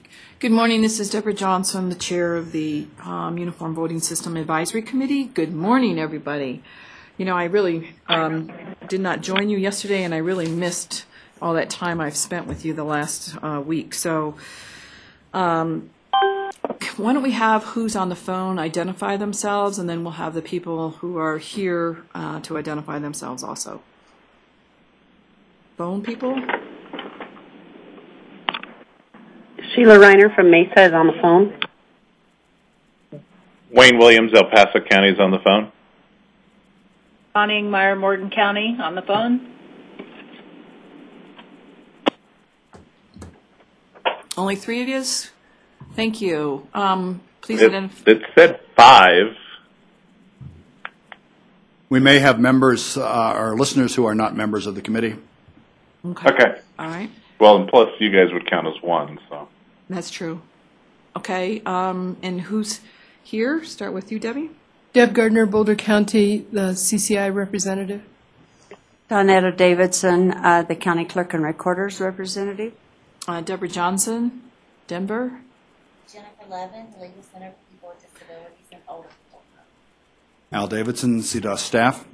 Good morning. This is Deborah Johnson, the chair of the Uniform Voting System Advisory Committee. Good morning, everybody. You know, I really did not join you yesterday, and I really missed all that time I've spent with you the last week. So why don't we have who's on the phone identify themselves, and then we'll have the people who are here to identify themselves also. Phone people? Sheila Reiner from Mesa is on the phone. Wayne Williams, El Paso County is on the phone. Connie Meyer, Morgan County on the phone. Only three of you? Thank you. Please identify. It said 5. We may have members or listeners who are not members of the committee. Okay. All right. Well, and plus you guys would count as one, so. That's true. Okay. And who's here? Start with you, Debbie. Deb Gardner, Boulder County, the CCI representative. Donetta Davidson, the County Clerk and Recorder's representative. Deborah Johnson, Denver. Jennifer Levin, Legal Center for People with Disabilities in Older People. Al Davidson, CDOS staff.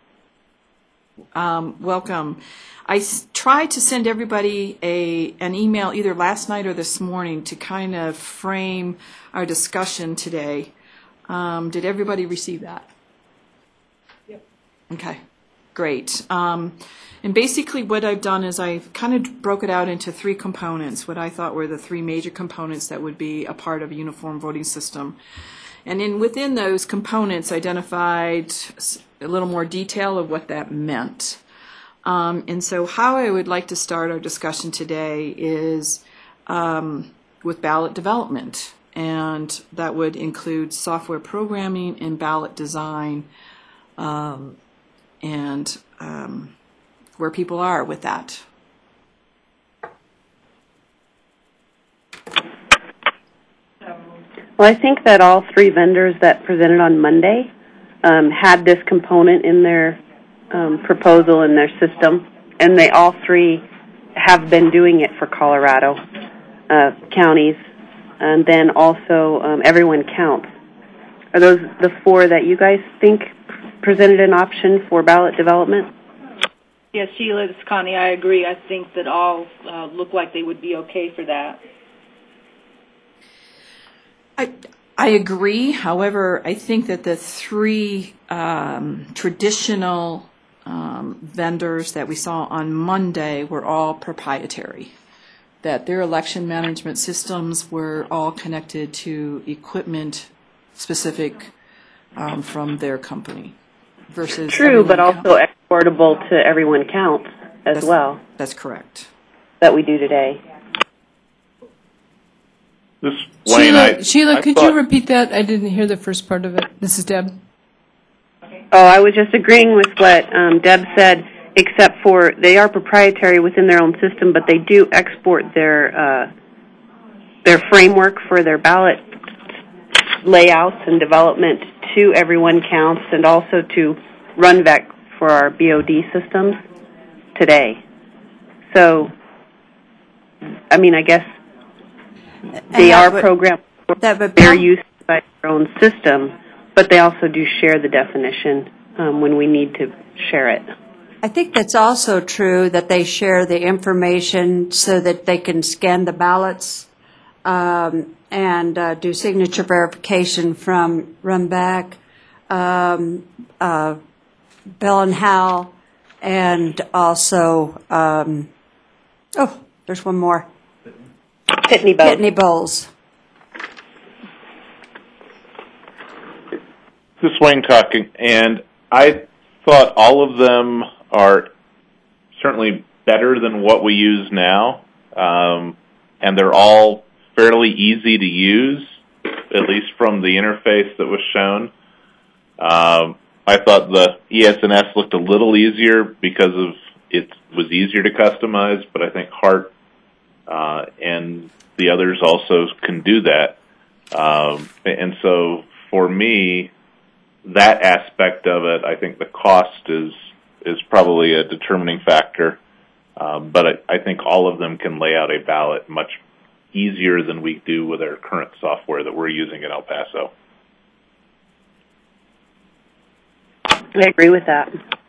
Welcome. I tried to send everybody an email either last night or this morning to kind of frame our discussion today. Did everybody receive that? Yep. Okay, great. And basically what I've done is I've kind of broke it out into 3 components, what I thought were the 3 major components that would be a part of a uniform voting system. And within those components, identified a little more detail of what that meant. And so how I would like to start our discussion today is with ballot development. And that would include software programming and ballot design and where people are with that. Well, I think that all 3 vendors that presented on Monday had this component in their proposal in their system, and they all 3 have been doing it for Colorado counties, and then also Everyone Counts. Are those the 4 that you guys think presented an option for ballot development? Yes, Sheila, this is Connie. I agree. I think that all look like they would be okay for that. I agree. However, I think that the 3 traditional vendors that we saw on Monday were all proprietary, that their election management systems were all connected to equipment specific from their company. Versus True, but also exportable to Everyone Counts as well. That's correct. That we do today. Wayne, Sheila, could you repeat that? I didn't hear the first part of it. This is Deb. Oh, I was just agreeing with what Deb said, except for they are proprietary within their own system, but they do export their framework for their ballot layouts and development to Everyone Counts and also to RunVec for our BOD systems today. So, I mean, I guess they are programmed for their use by their own system, but they also do share the definition when we need to share it. I think that's also true that they share the information so that they can scan the ballots and do signature verification from RunVec, Bell and Howell, and also, there's one more. Pitney Bowes. Pitney Bowes. This is Wayne talking, and I thought all of them are certainly better than what we use now, and they're all fairly easy to use, at least from the interface that was shown. I thought the ES&S looked a little easier because of it was easier to customize, but I think Hart and the others also can do that. And so for me, that aspect of it, I think the cost is probably a determining factor. But I think all of them can lay out a ballot much easier than we do with our current software that we're using in El Paso. I agree with that.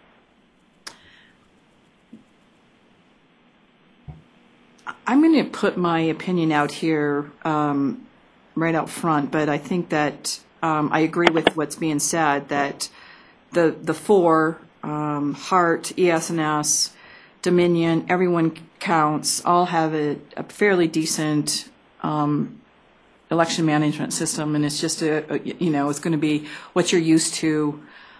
I'm going to put my opinion out here right out front, but I think that I agree with what's being said, that the four, HART, ES&S, Dominion, everyone counts, all have a fairly decent election management system, and it's just it's going to be what you're used to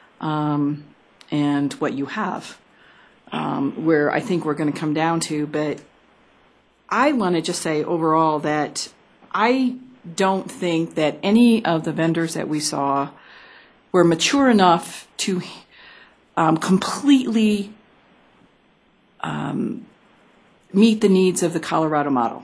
and what you have, where I think we're going to come down to. But I want to just say overall that I don't think that any of the vendors that we saw were mature enough to completely meet the needs of the Colorado model.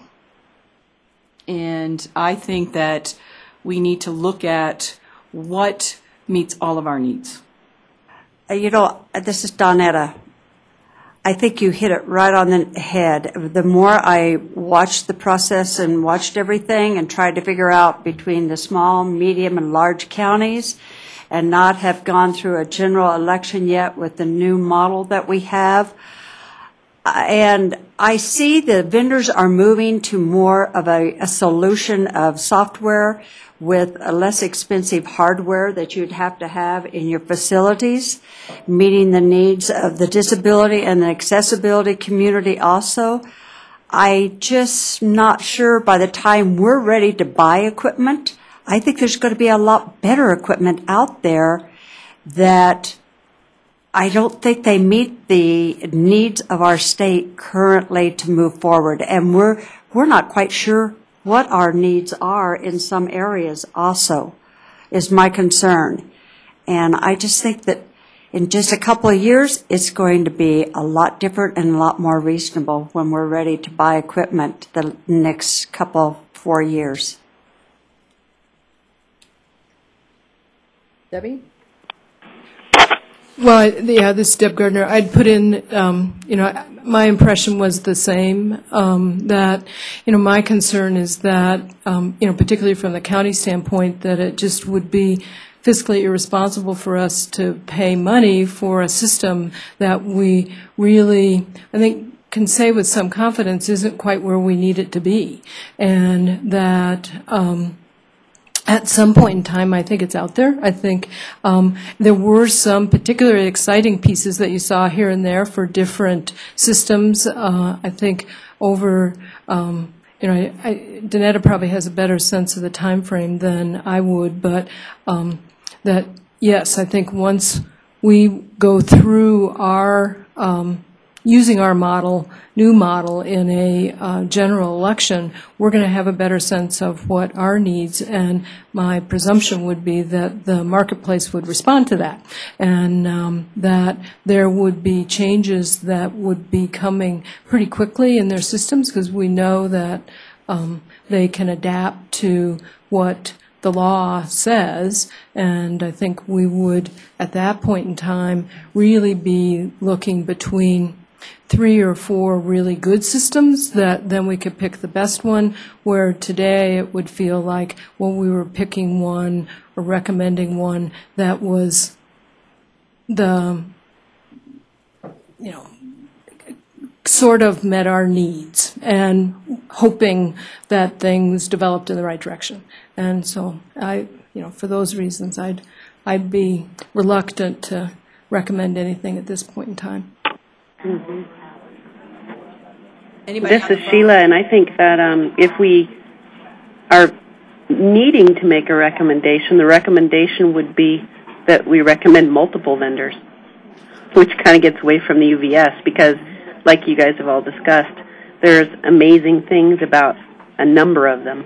And I think that we need to look at what meets all of our needs. This is Donetta. I think you hit it right on the head. The more I watched the process and watched everything and tried to figure out between the small, medium, and large counties and not have gone through a general election yet with the new model that we have, and I see the vendors are moving to more of a solution of software with a less expensive hardware that you'd have to have in your facilities, meeting the needs of the disability and the accessibility community also. I just not sure by the time we're ready to buy equipment, I think there's going to be a lot better equipment out there that I don't think they meet the needs of our state currently to move forward. And we're not quite sure what our needs are in some areas also, is my concern. And I just think that in just a couple of years, it's going to be a lot different and a lot more reasonable when we're ready to buy equipment the next 4 years. Debbie? Well, this is Deb Gardner. I'd put in, my impression was the same, that, my concern is that, particularly from the county standpoint, that it just would be fiscally irresponsible for us to pay money for a system that we really, I think, can say with some confidence isn't quite where we need it to be. And that, at some point in time, I think it's out there. I think there were some particularly exciting pieces that you saw here and there for different systems. I think over, Donetta probably has a better sense of the time frame than I would, but that, yes, I think once we go through our using our new model in a general election, we're going to have a better sense of what our needs, and my presumption would be that the marketplace would respond to that, and that there would be changes that would be coming pretty quickly in their systems, because we know that they can adapt to what the law says, and I think we would, at that point in time, really be looking between 3 or 4 really good systems that then we could pick the best one, where today it would feel like, well, we were picking one or recommending one that was the, sort of met our needs and hoping that things developed in the right direction. And so for those reasons, I'd be reluctant to recommend anything at this point in time. Mm-hmm. This is Sheila, and I think that if we are needing to make a recommendation, the recommendation would be that we recommend multiple vendors, which kind of gets away from the UVS, because, like you guys have all discussed, there's amazing things about a number of them.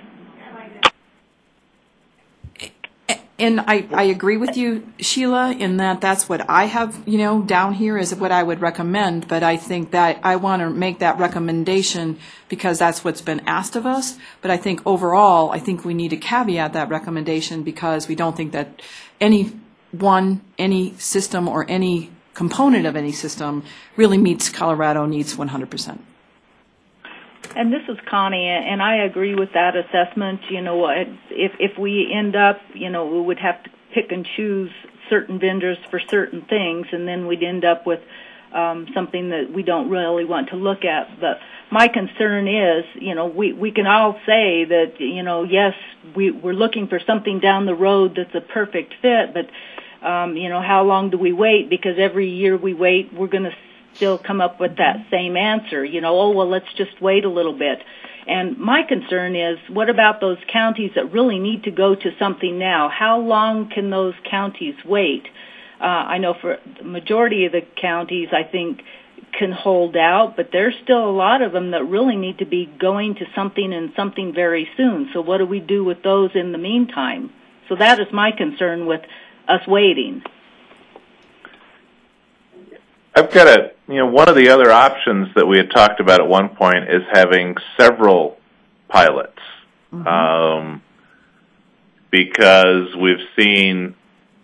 And I agree with you, Sheila, in that that's what I have, down here is what I would recommend. But I think that I want to make that recommendation because that's what's been asked of us. But I think overall, I think we need to caveat that recommendation because we don't think that any system or any component of any system really meets Colorado needs 100%. And this is Connie, and I agree with that assessment. You know, if we end up, you know, we would have to pick and choose certain vendors for certain things, and then we'd end up with something that we don't really want to look at. But my concern is, you know, we can all say that, you know, yes, we're looking for something down the road that's a perfect fit, but, you know, how long do we wait? Because every year we wait, we're going to still come up with that same answer. You know, oh, well, let's just wait a little bit. And my concern is, what about those counties that really need to go to something now? How long can those counties wait? I know for the majority of the counties, I think, can hold out, but there's still a lot of them that really need to be going to something and something very soon. So what do we do with those in the meantime? So that is my concern with us waiting. I've got one of the other options that we had talked about at one point is having several pilots. Mm-hmm. Because we've seen,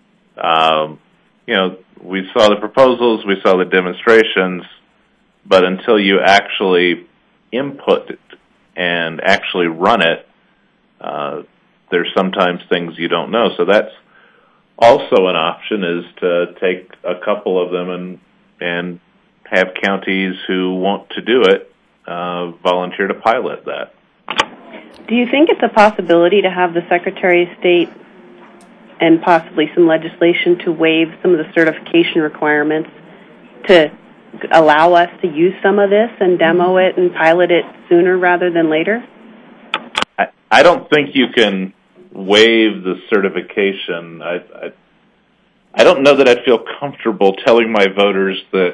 we saw the proposals, we saw the demonstrations, but until you actually input it and actually run it, there's sometimes things you don't know. So that's also an option, is to take a couple of them and have counties who want to do it volunteer to pilot that. Do you think it's a possibility to have the Secretary of State and possibly some legislation to waive some of the certification requirements to allow us to use some of this and demo it and pilot it sooner rather than later? I don't think you can waive the certification. I don't know that I'd feel comfortable telling my voters that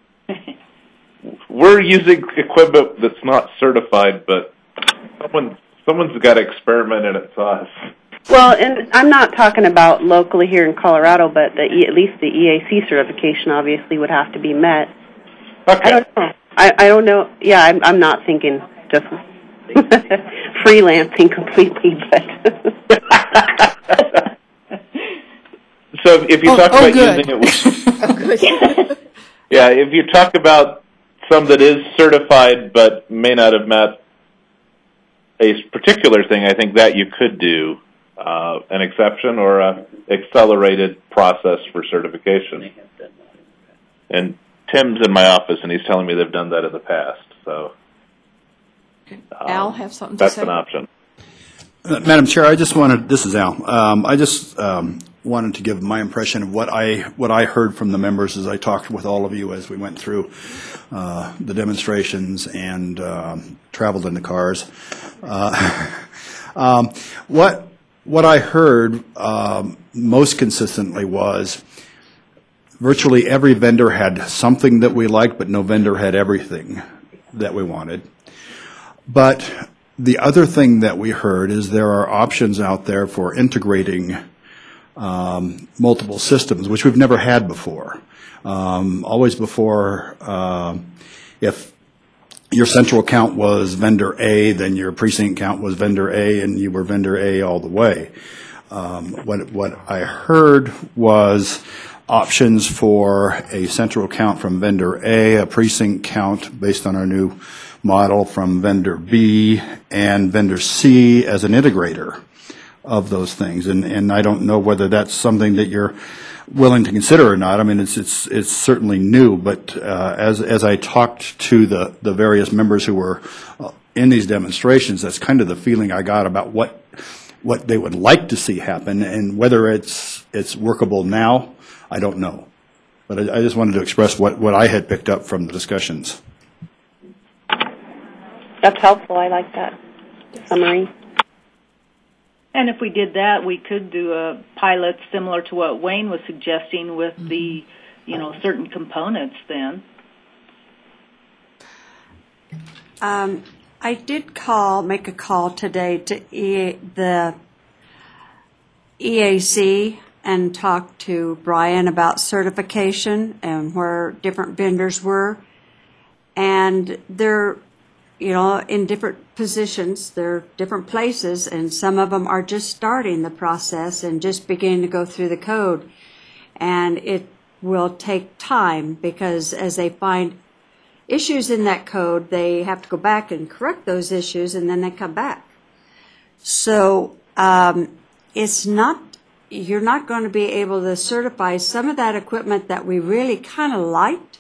we're using equipment that's not certified, but someone's got to experiment and it's us. Well, and I'm not talking about locally here in Colorado, but at least the EAC certification obviously would have to be met. Okay. I don't know. I don't know. Yeah, I'm not thinking just freelancing completely, but... So if you talk about using it with... Yeah, if you talk about some that is certified but may not have met a particular thing, I think that you could do an exception or a accelerated process for certification. And Tim's in my office, and he's telling me they've done that in the past. So Al, have something to say? That's an option. Madam Chair, this is Al. I just wanted to give my impression of what I heard from the members as I talked with all of you as we went through the demonstrations and traveled in the cars. What I heard most consistently was virtually every vendor had something that we liked, but no vendor had everything that we wanted. But the other thing that we heard is there are options out there for integrating multiple systems, which we've never had before. Always before, if your central count was vendor A, then your precinct count was vendor A, and you were vendor A all the way. What I heard was options for a central count from vendor A, a precinct count based on our new model from vendor B, and vendor C as an integrator of those things. And I don't know whether that's something that you're willing to consider or not. I mean, it's certainly new, but as I talked to the various members who were in these demonstrations, that's kind of the feeling I got about what they would like to see happen, and whether it's workable now, I don't know. But I just wanted to express what I had picked up from the discussions. That's helpful. I like that summary. And if we did that, we could do a pilot similar to what Wayne was suggesting with the, certain components then. I did make a call today to the EAC and talk to Brian about certification and where different vendors were. And they're, in different positions, they're different places, and some of them are just starting the process and just beginning to go through the code. And it will take time because as they find issues in that code, they have to go back and correct those issues, and then they come back. So it's not, you're not going to be able to certify some of that equipment that we really kind of liked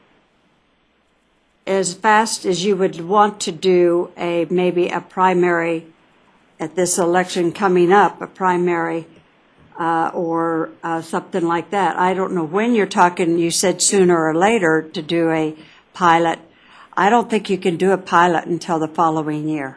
as fast as you would want to do maybe a primary at this election coming up, a primary or something like that. I don't know when you're talking, you said sooner or later to do a pilot. I don't think you can do a pilot until the following year.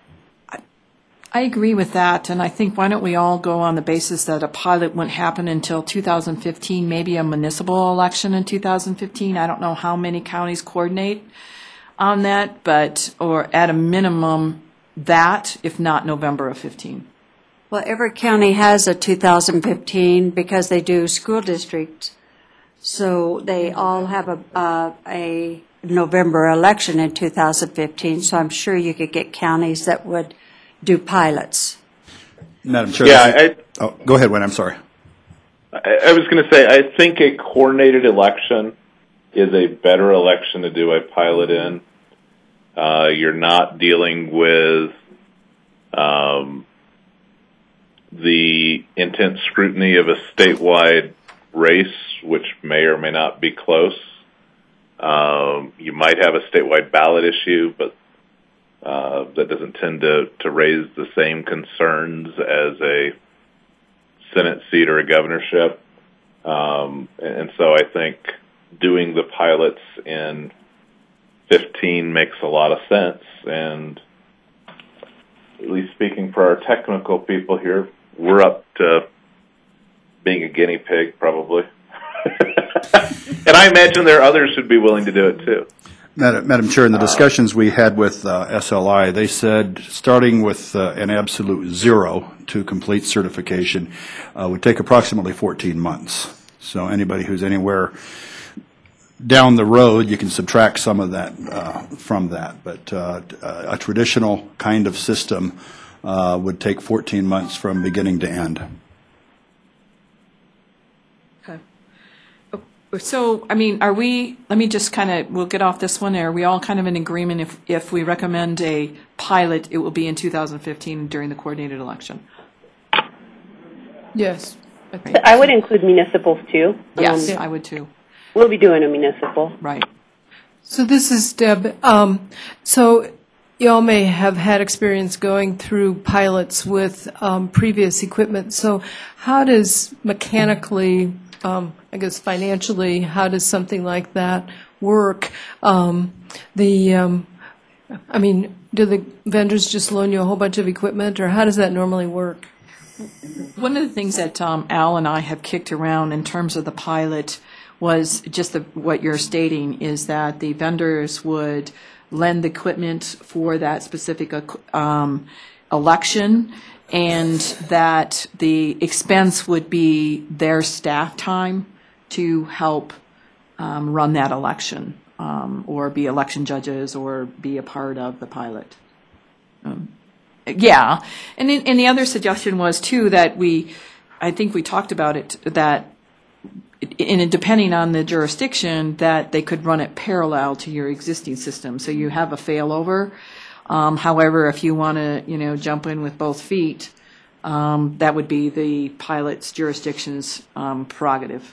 I agree with that, and I think why don't we all go on the basis that a pilot wouldn't happen until 2015, maybe a municipal election in 2015. I don't know how many counties coordinate on that, but, or at a minimum, that, if not November of 15. Well, every county has a 2015 because they do school districts. So they all have a November election in 2015, so I'm sure you could get counties that would do pilots. Madam Chair. Yeah, Go ahead, Wayne, I'm sorry. I was going to say, I think a coordinated election is a better election to do a pilot in. You're not dealing with the intense scrutiny of a statewide race, which may or may not be close. You might have a statewide ballot issue, but that doesn't tend to raise the same concerns as a Senate seat or a governorship. And so I think doing the pilots in 15 makes a lot of sense. And at least speaking for our technical people here, we're up to being a guinea pig, probably. And I imagine there are others who'd be willing to do it, too. Madam Chair, in the discussions we had with SLI, they said starting with an absolute 0 to complete certification would take approximately 14 months. So anybody who's anywhere down the road, you can subtract some of that from that. But a traditional kind of system would take 14 months from beginning to end. So, I mean, are we, let me just kind of, we'll get off this one. Are we all kind of in agreement if we recommend a pilot, it will be in 2015 during the coordinated election? Yes. I would include municipals too. Yes, I would too. We'll be doing a municipal. Right. So this is Deb. So y'all may have had experience going through pilots with previous equipment. So how does mechanically, I guess financially, how does something like that work? I mean, do the vendors just loan you a whole bunch of equipment, or how does that normally work? One of the things that Al and I have kicked around in terms of the pilot was just what you're stating, is that the vendors would lend the equipment for that specific election, and that the expense would be their staff time to help run that election, or be election judges, or be a part of the pilot. Yeah, and the other suggestion was too that I think we talked about it, that depending on the jurisdiction, that they could run it parallel to your existing system, so you have a failover. However, if you want to, jump in with both feet, that would be the pilot's jurisdiction's prerogative.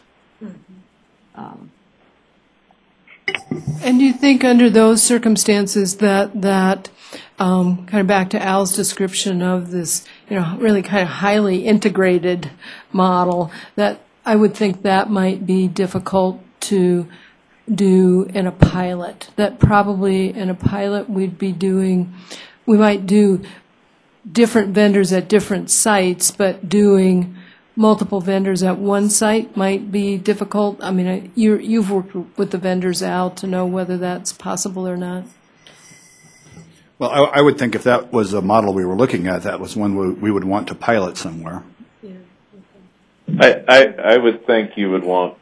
And do you think under those circumstances that kind of back to Al's description of this, really kind of highly integrated model, that I would think that might be difficult to do in a pilot, that probably in a pilot we might do different vendors at different sites, but doing multiple vendors at one site might be difficult. I mean, you've worked with the vendors, Al, to know whether that's possible or not. Well, I would think if that was a model we were looking at, that was one we would want to pilot somewhere. I would think you would want,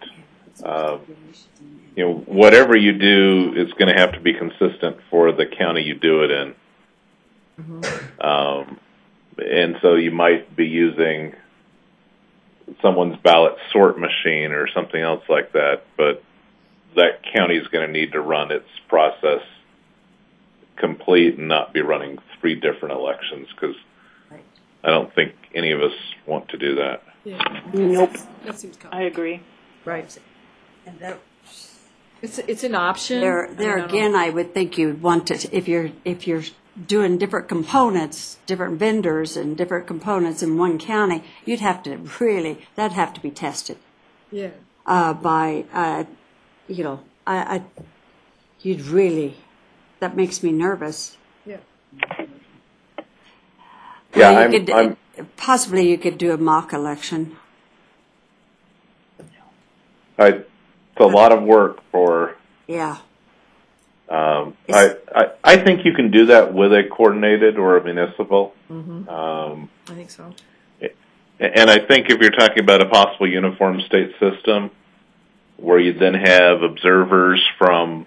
whatever you do is going to have to be consistent for the county you do it in. Mm-hmm. And so you might be using someone's ballot sort machine or something else like that, but that county is going to need to run its process complete and not be running 3 different elections, because I don't think any of us want to do that. Nope. That seems I agree. Right. And that- It's an option. There I don't know. again, I would think you'd want to, if you're doing different components, different vendors and different components in one county, you'd have to really, that'd have to be tested. Yeah. By, you'd really, that makes me nervous. Yeah. Yeah, Well, you I'm possibly you could do a mock election. it's a lot of work for. Yeah. I think you can do that with a coordinated or a municipal. I think so. And I think if you're talking about a possible uniform state system, where you then have observers from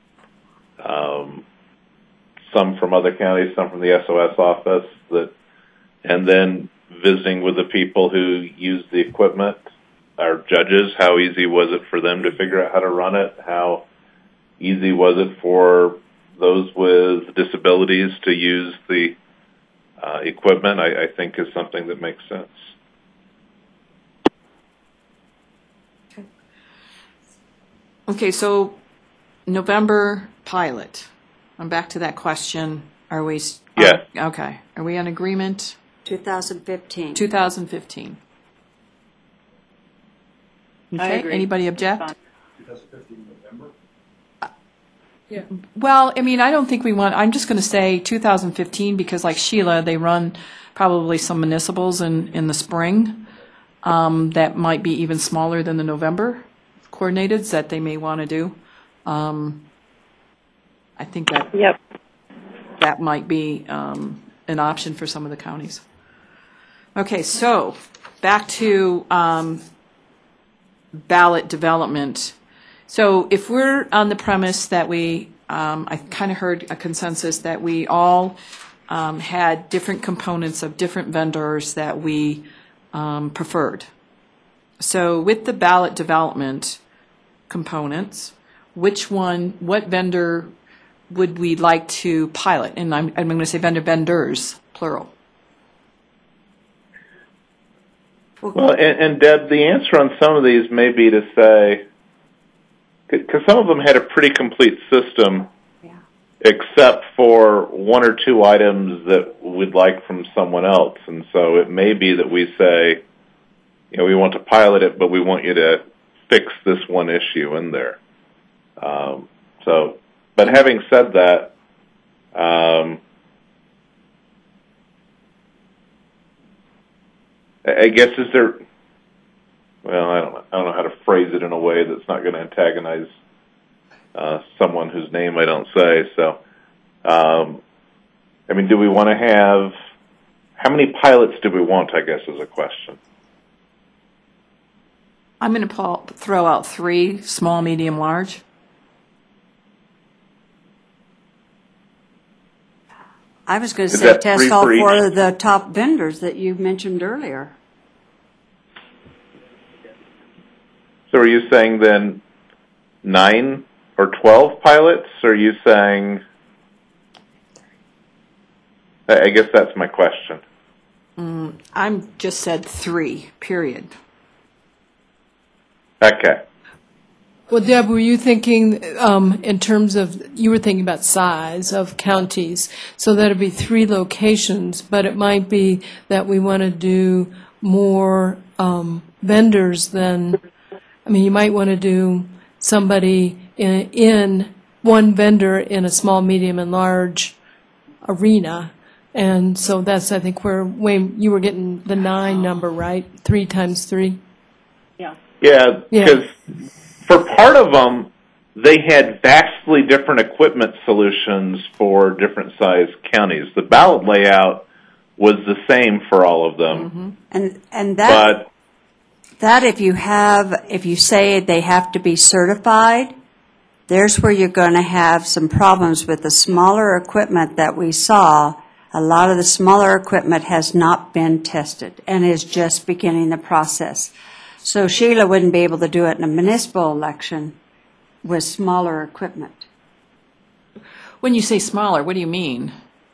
some from other counties, some from the SOS office, and then visiting with the people who use the equipment, our judges, how easy was it for them to figure out how to run it? How easy was it for those with disabilities to use the equipment? I think is something that makes sense. Okay, so November pilot. I'm back to that question. Are we? Yes. Okay. Are we in agreement? 2015. 2015. I Okay, agree. anybody object? 2015 November? Yeah. Well, I mean, I don't think we want, I'm just going to say 2015 because like Sheila, they run probably some municipals in the spring that might be even smaller than the November coordinateds that they may want to do. I think Yep. that might be an option for some of the counties. Okay, so back to ballot development. So if we're on the premise that I kind of heard a consensus that we all had different components of different vendors that we preferred. So with the ballot development components, what vendor would we like to pilot? And I'm going to say vendors, plural. Well, and Deb, the answer on some of these may be to say, because some of them had a pretty complete system, except for 1 or 2 items that we'd like from someone else. And so it may be that we say, we want to pilot it, but we want you to fix this one issue in there. But having said that, I guess I don't know how to phrase it in a way that's not going to antagonize someone whose name I don't say. So, do we want to have, how many pilots do we want, I guess, is a question. I'm going to throw out 3, small, medium, large. I was going to Is say that test 3 all for 4 each? of the top vendors that you mentioned earlier. So are you saying then 9 or 12 pilots? Or are you saying, I guess that's my question. I'm just said 3, period. Okay. Well, Deb, were you thinking in terms of, you were thinking about size of counties, so that'd be 3 locations, but it might be that we want to do more vendors than, you might want to do somebody in one vendor in a small, medium, and large arena. And so that's, I think, where, Wayne, you were getting the 9 number, right? 3 times 3? Yeah. Yeah, because for part of them, they had vastly different equipment solutions for different sized counties. The ballot layout was the same for all of them. And that if you say they have to be certified, there's where you're going to have some problems with the smaller equipment that we saw. A lot of the smaller equipment has not been tested and is just beginning the process. So Sheila wouldn't be able to do it in a municipal election with smaller equipment. When you say smaller, what do you mean?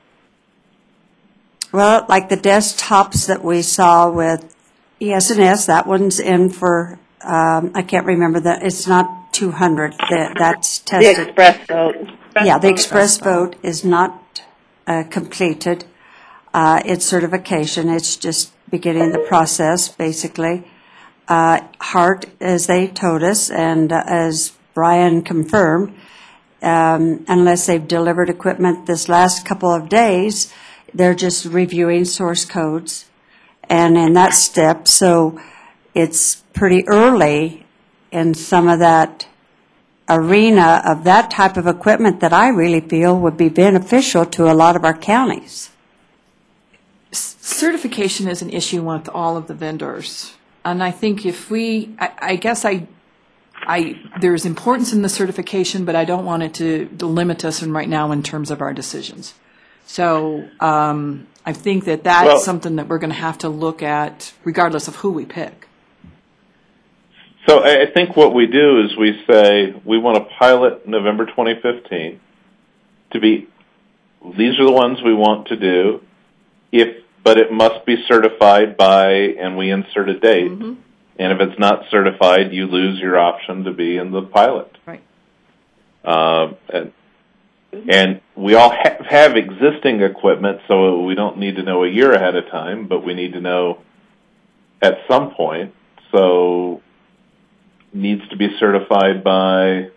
Well, like the desktops that we saw with ES&S, that one's in for, I can't remember that, it's not 200, that's The tested. express vote. Yeah, the express vote is not completed. Its certification, it's just beginning the process, basically. Hart, as they told us, and as Brian confirmed, unless they've delivered equipment this last couple of days, they're just reviewing source codes and in that step. So it's pretty early in some of that arena of that type of equipment that I really feel would be beneficial to a lot of our counties. Certification is an issue with all of the vendors. And I think if we, I guess there's importance in the certification, but I don't want it to limit us right now in terms of our decisions. So I think that's something that we're going to have to look at regardless of who we pick. So I think what we do is we say we want to pilot November 2015 to be, these are the ones we want to do, but it must be certified by, and we insert a date. Mm-hmm. And if it's not certified, you lose your option to be in the pilot. Right. And we all have existing equipment, so we don't need to know a year ahead of time, but we need to know at some point. So needs to be certified by,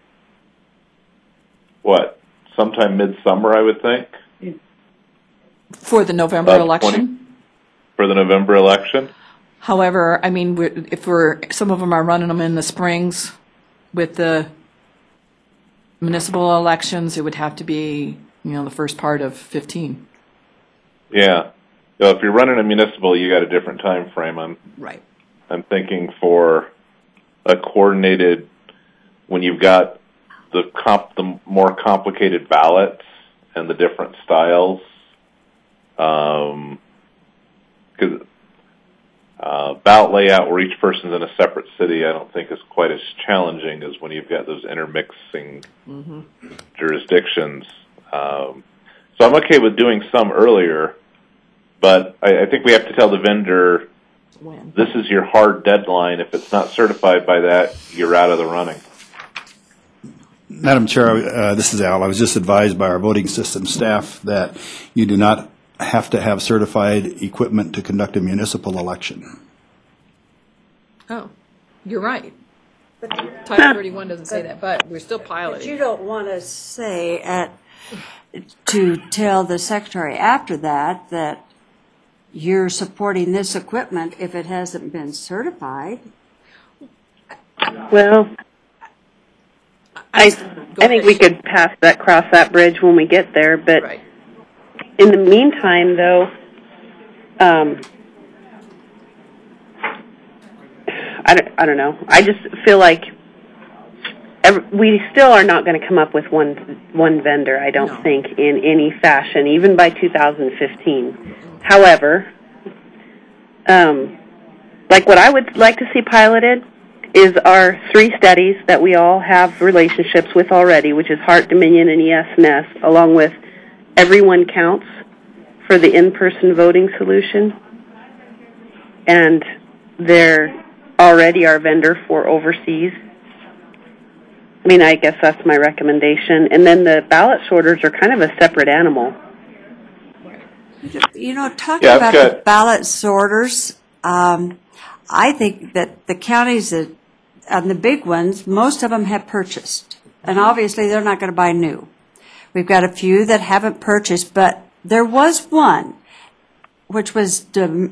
what, sometime midsummer, I would think? For the November election? For the November election? However, I mean, some of them are running them in the springs with the municipal elections, it would have to be, the first part of 15. Yeah. So if you're running a municipal, you got a different time frame. Right. I'm thinking for a coordinated, when you've got the more complicated ballots and the different styles, because ballot layout where each person's in a separate city, I don't think is quite as challenging as when you've got those intermixing jurisdictions. So I'm okay with doing some earlier, but I think we have to tell the vendor, this is your hard deadline. If it's not certified by that, you're out of the running. Madam Chair, this is Al. I was just advised by our voting system staff that you do not have to have certified equipment to conduct a municipal election. Oh, you're right. Title 31 doesn't say that, but we're still piloting. But you don't want to say to tell the secretary after that you're supporting this equipment if it hasn't been certified. Well, I think we could cross that bridge when we get there, but right. In the meantime, though, I don't know. I just feel like we still are not going to come up with one vendor, I don't think, in any fashion, even by 2015. However, like what I would like to see piloted is our 3 studies that we all have relationships with already, which is Hart, Dominion, and ES&S, along with Everyone Counts for the in-person voting solution. And they're already our vendor for overseas. I mean, I guess that's my recommendation. And then the ballot sorters are kind of a separate animal. Talking about the ballot sorters, I think that the counties and the big ones, most of them have purchased. And obviously they're not going to buy new. We've got a few that haven't purchased, but there was one, which was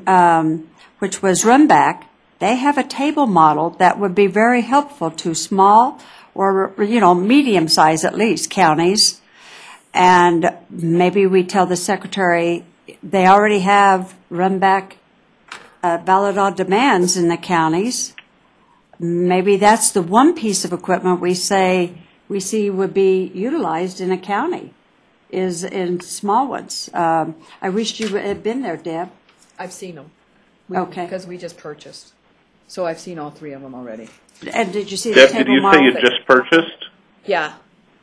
Runback. They have a table model that would be very helpful to small or, medium size at least counties. And maybe we tell the secretary they already have Runback ballot on demands in the counties. Maybe that's the one piece of equipment we see would be utilized in a county, is in small ones. I wish you had been there, Deb. I've seen them. Okay. Because we just purchased. So I've seen all 3 of them already. And did you see Deb, the table did you model? say you just purchased? Yeah,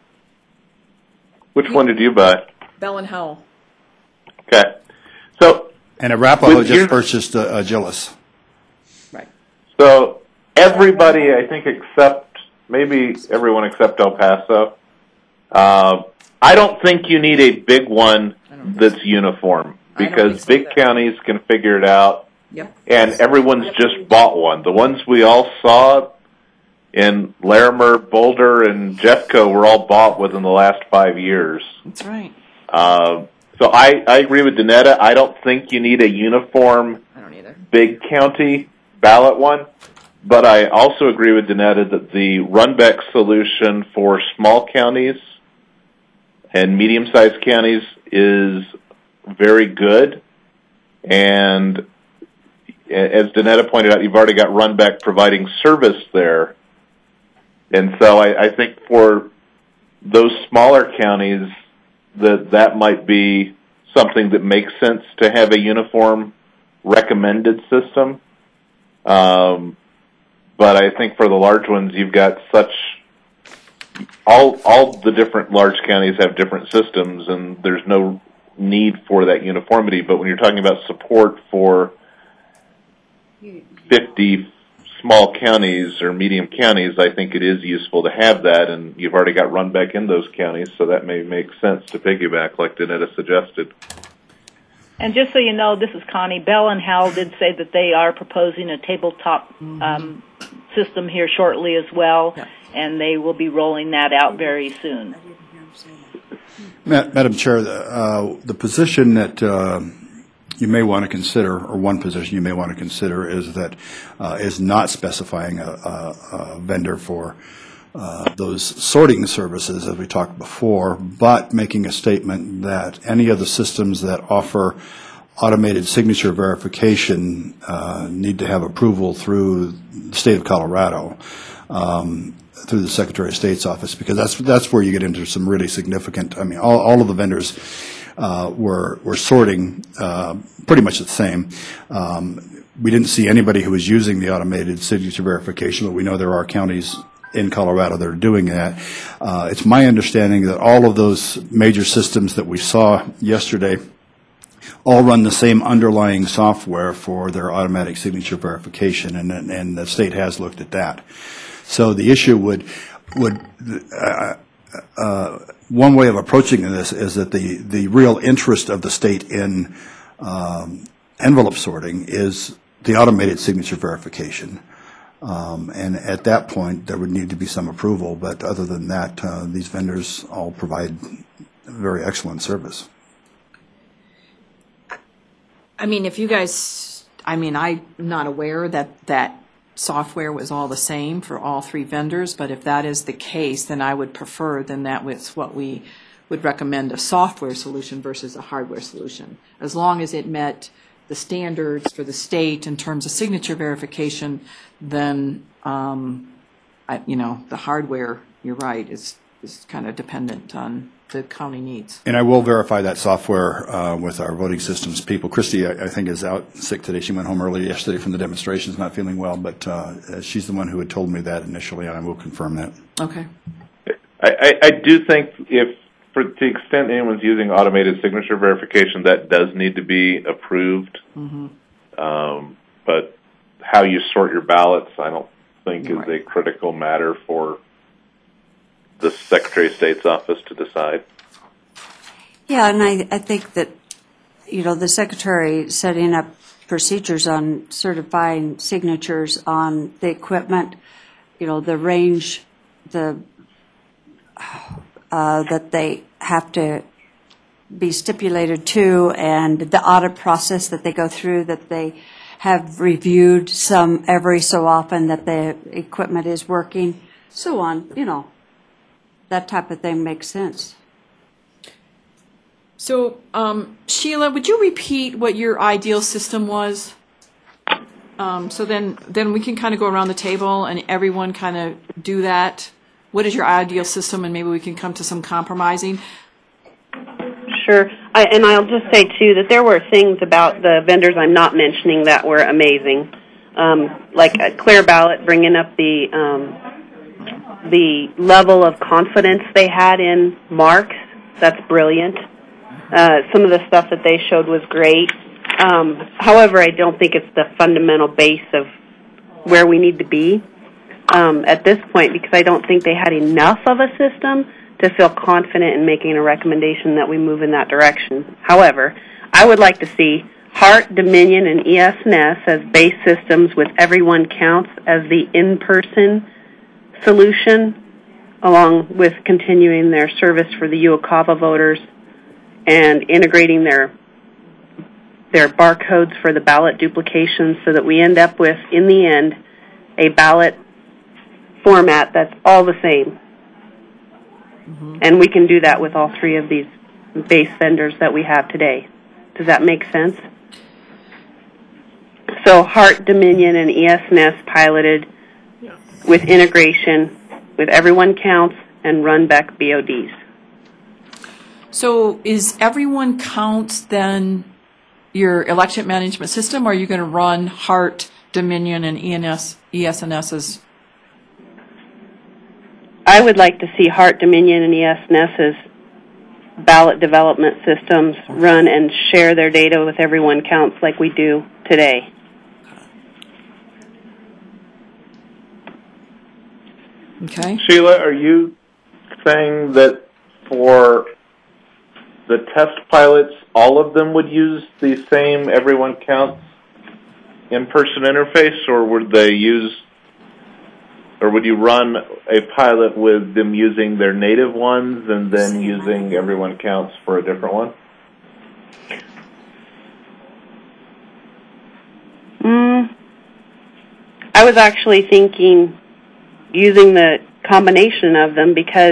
Which one did you buy? Bell and Howell. Okay. So, And Arapahoe With just your- purchased Agilus. Right. so everybody, I think, except maybe everyone except El Paso. I don't think you need a big one that's uniform I don't because think so big either. counties can figure it out, Yep. and everyone's just bought one. The ones we all saw in Larimer, Boulder, and Jeffco were all bought within the last 5 years. That's right. So I agree with Danetta. I don't think you need a uniform I don't either. big county ballot one, but I also agree with Danetta that the Runbeck solution for small counties and medium-sized counties is very good. And as Danetta pointed out, you've already got Runbeck providing service there. And so I think for those smaller counties, that might be something that makes sense to have a uniform recommended system. But I think for the large ones, you've got such all the different large counties have different systems, and there's no need for that uniformity. But when you're talking about support for 50 small counties or medium counties, I think it is useful to have that, and you've already got Runbeck in those counties, so that may make sense to piggyback like Danetta suggested. And just so you know, this is Connie. Bell and Howell did say that they are proposing a tabletop system here shortly as well, and they will be rolling that out very soon. Madam Chair, the position that you may want to consider, or one position you may want to consider, is that is not specifying a vendor for those sorting services, as we talked before, but making a statement that any of the systems that offer automated signature verification need to have approval through the state of Colorado, through the Secretary of State's office, because that's where you get into some really significant. I mean, all of the vendors were sorting pretty much the same. We didn't see anybody who was using the automated signature verification, but we know there are counties in Colorado that are doing that. It's my understanding that all of those major systems that we saw yesterday all run the same underlying software for their automatic signature verification, and the state has looked at that. So the issue would one way of approaching this is that the real interest of the state in envelope sorting is the automated signature verification. And at that point, there would need to be some approval. But other than that, these vendors all provide very excellent service. I mean, if you guys, I'm not aware that software was all the same for all three vendors, but if that is the case, then I would prefer that was what we would recommend, a software solution versus a hardware solution, as long as it met the standards for the state in terms of signature verification. Then the hardware, you're right, is kind of dependent on the county needs. And I will verify that software with our voting systems people. Christy, I think, is out sick today. She went home early yesterday from the demonstrations, not feeling well, but she's the one who had told me that initially, and I will confirm that. Okay. I do think to the extent anyone's using automated signature verification, that does need to be approved. Mm-hmm. But how you sort your ballots, I don't think is a critical matter for the Secretary of State's office to decide. Yeah, and I think that, the Secretary setting up procedures on certifying signatures on the equipment, the range, that they have to be stipulated to, and the audit process that they go through, that they have reviewed some every so often that the equipment is working, so on, that type of thing makes sense. So, Sheila, would you repeat what your ideal system was? So then we can kind of go around the table and everyone kind of do that. What is your ideal system, and maybe we can come to some compromising? Sure. And I'll just say, too, that there were things about the vendors I'm not mentioning that were amazing. Like Clear Ballot bringing up the the level of confidence they had in marks. That's brilliant. Some of the stuff that they showed was great. However, I don't think it's the fundamental base of where we need to be at this point, because I don't think they had enough of a system to feel confident in making a recommendation that we move in that direction. However, I would like to see HART, Dominion, and ES&S as base systems with Everyone Counts as the in-person solution, along with continuing their service for the UOCAVA voters and integrating their barcodes for the ballot duplication, so that we end up with, in the end, a ballot format that's all the same. And we can do that with all three of these base vendors that we have today. Does that make sense? So HART, Dominion, and ES&S piloted with integration with Everyone Counts and Runbeck BODs. So is Everyone Counts then your election management system, or are you going to run HART, Dominion, and ES&S as? I would like to see HART, Dominion, and ES&S as ballot development systems run and share their data with Everyone Counts like we do today. Okay. Sheila, are you saying that for the test pilots, all of them would use the same Everyone Counts in-person interface, or would you run a pilot with them using their native ones and then using Everyone Counts for a different one? I was actually thinking using the combination of them, because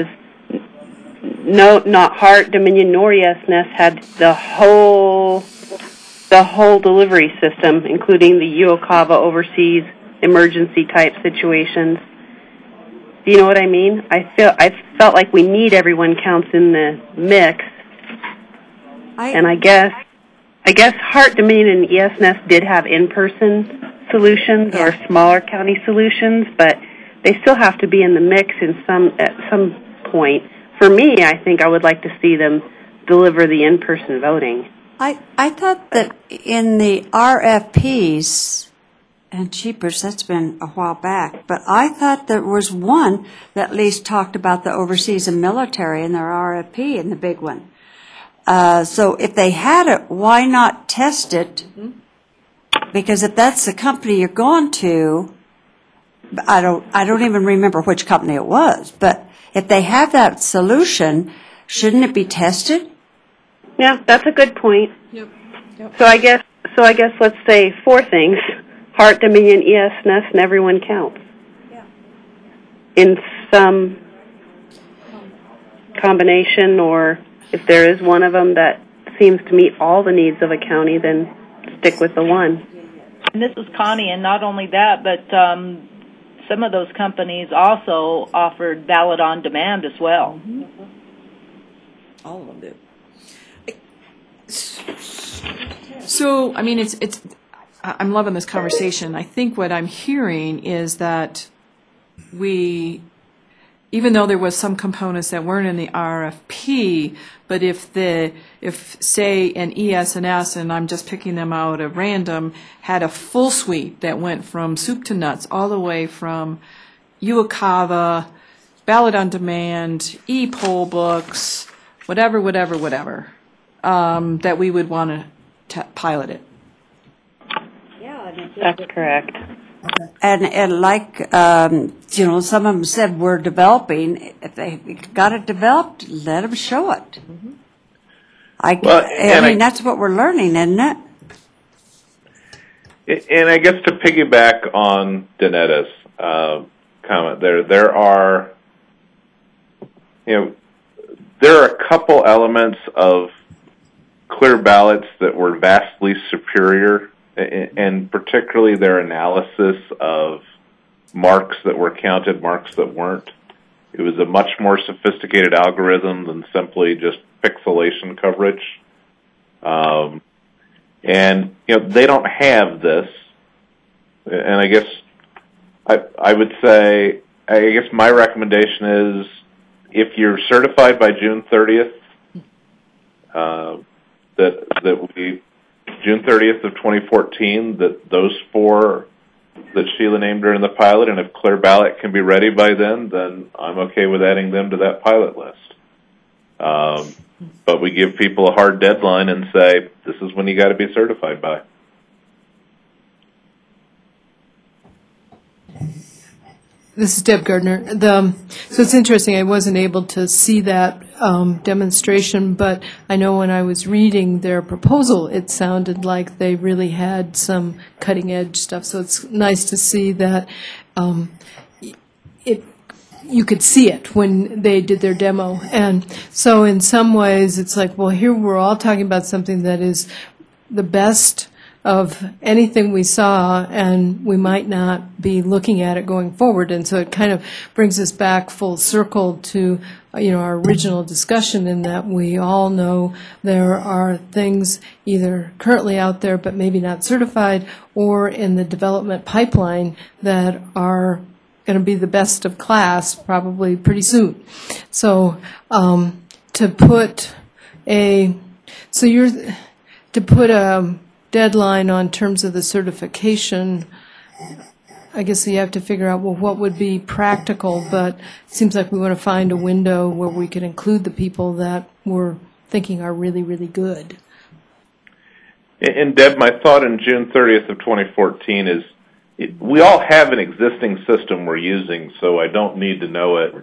not HART, Dominion, nor ES&S had the whole delivery system, including the UOCAVA overseas emergency type situations. Do you know what I mean? I felt like we need Everyone Counts in the mix, and I guess HART, Dominion, and ES&S did have in-person solutions or smaller county solutions, but they still have to be in the mix at some point. For me, I think I would like to see them deliver the in-person voting. I thought that in the RFPs, and cheapers, that's been a while back, but I thought there was one that at least talked about the overseas and military in their RFP, in the big one. So if they had it, why not test it? Because if that's the company you're going to, I don't even remember which company it was, but if they have that solution, shouldn't it be tested? Yeah, that's a good point. Yep. So I guess let's say four things: HART, Dominion, ES&S, and Everyone Counts. Yeah. In some combination, or if there is one of them that seems to meet all the needs of a county, then stick with the one. And this is Connie, and not only that, but some of those companies also offered ballot on demand as well. All of them do. So, I mean, I'm loving this conversation. I think what I'm hearing is that even though there was some components that weren't in the RFP, but if say an ES&S, and I'm just picking them out at random, had a full suite that went from soup to nuts, all the way from UOCAVA, ballot on demand, e-poll books, whatever, that we would want to pilot it. Yeah, That's correct. And like, some of them said we're developing. If they got it developed, let them show it. I mean, that's what we're learning, isn't it? And I guess to piggyback on Danetta's comment, there are a couple elements of clear ballots that were vastly superior, and particularly their analysis of marks that were counted, marks that weren't. It was a much more sophisticated algorithm than simply just pixelation coverage. And they don't have this. And I guess I would say I guess my recommendation is if you're certified by June 30th, June 30th of 2014, that those 4 that Sheila named during the pilot, and if Clear Ballot can be ready by then I'm okay with adding them to that pilot list. But we give people a hard deadline and say, this is when you got to be certified by. This is Deb Gardner. So it's interesting, I wasn't able to see that demonstration, but I know when I was reading their proposal, it sounded like they really had some cutting-edge stuff. So it's nice to see that you could see it when they did their demo. And so in some ways, it's like, well, here we're all talking about something that is the best of anything we saw, and we might not be looking at it going forward. And so it kind of brings us back full circle to our original discussion, in that we all know there are things either currently out there but maybe not certified, or in the development pipeline that are going to be the best of class probably pretty soon. So to put a deadline on terms of the certification, I guess you have to figure out, well, what would be practical, but it seems like we want to find a window where we can include the people that we're thinking are really, really good. And Deb, my thought in June 30th of 2014 is we all have an existing system we're using, so I don't need to know it.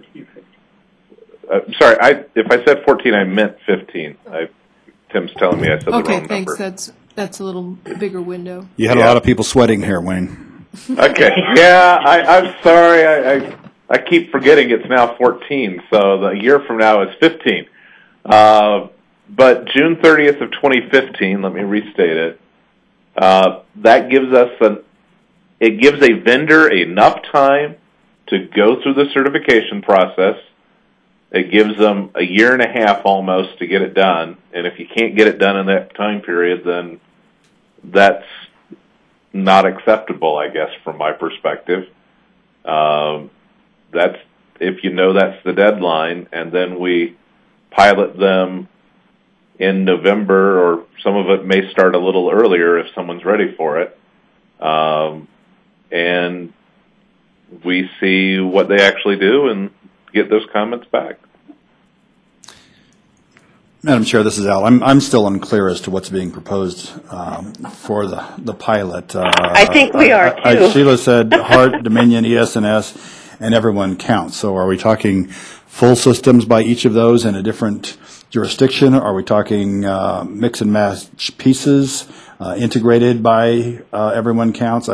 Sorry, if I said 14, I meant 15. Tim's telling me I said the wrong number. Okay, thanks. That's a little bigger window. You had a lot of people sweating here, Wayne. Okay. Yeah, I'm sorry. I keep forgetting it's now 14, so the year from now is 15. But June 30th of 2015, let me restate it, that gives us it gives a vendor enough time to go through the certification process. It gives them a year and a half almost to get it done, and if you can't get it done in that time period, then that's not acceptable, I guess, from my perspective. That's if that's the deadline, and then we pilot them in November, or some of it may start a little earlier if someone's ready for it, and we see what they actually do and get those comments back. Madam Chair, this is Al. I'm still unclear as to what's being proposed for the pilot. I think we are, too. Sheila said HART, Dominion, ES&S, and everyone counts. So are we talking full systems by each of those in a different jurisdiction? Are we talking mix and match pieces integrated by everyone counts?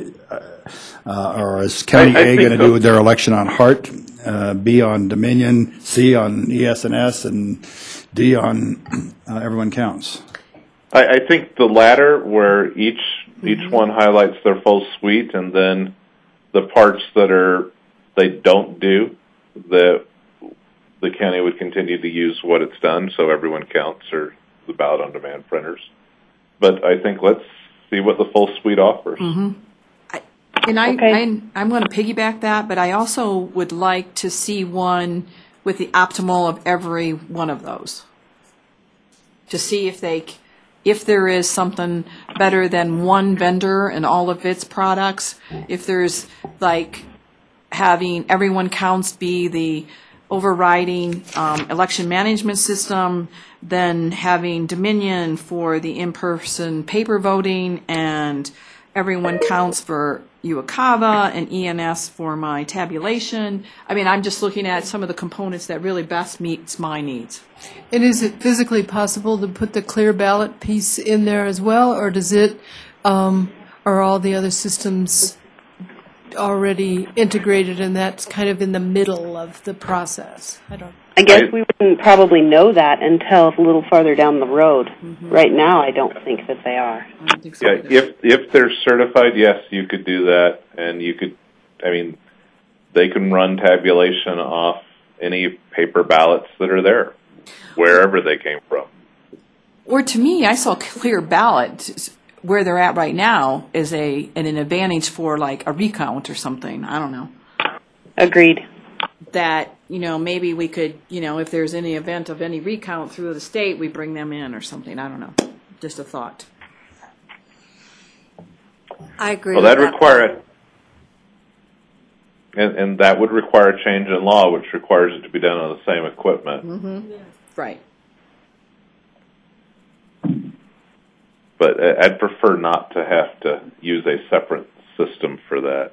Or is County A going to do their election on HART, B on Dominion, C on ES&S, and D on everyone counts? I think the latter, where each one highlights their full suite, and then the parts that they don't do, that the county would continue to use what it's done, so everyone counts, or the ballot on demand printers. But I think let's see what the full suite offers. Mm-hmm. I'm going to piggyback that, but I also would like to see one with the optimal of every one of those, to see if there is something better than one vendor and all of its products. If there's like having everyone counts be the overriding election management system, then having Dominion for the in-person paper voting, and everyone counts for UOCAVA, and ENS for my tabulation. I mean, I'm just looking at some of the components that really best meets my needs. And is it physically possible to put the clear ballot piece in there as well, or does it, are all the other systems already integrated and that's kind of in the middle of the process? I guess we wouldn't probably know that until a little farther down the road. Mm-hmm. Right now, I don't think that they are. I don't think so either. If they're certified, yes, you could do that, and they can run tabulation off any paper ballots that are there, wherever they came from. Or to me, I saw clear ballot where they're at right now is an advantage for like a recount or something. I don't know. Agreed. that, maybe we could, if there's any event of any recount through the state, we bring them in or something. I don't know. Just a thought. I agree Well, with that'd that. require it, and that would require a change in law, which requires it to be done on the same equipment. Right. But I'd prefer not to have to use a separate system for that.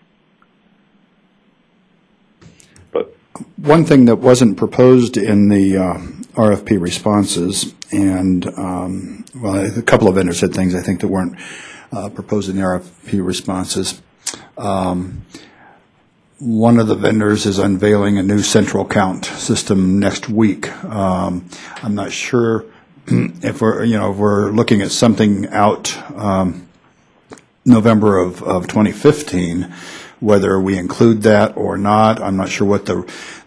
But One thing that wasn't proposed in the RFP responses, and, a couple of vendors said things I think that weren't proposed in the RFP responses. One of the vendors is unveiling a new central count system next week. I'm not sure if we're looking at something out November of 2015, whether we include that or not. I'm not sure what the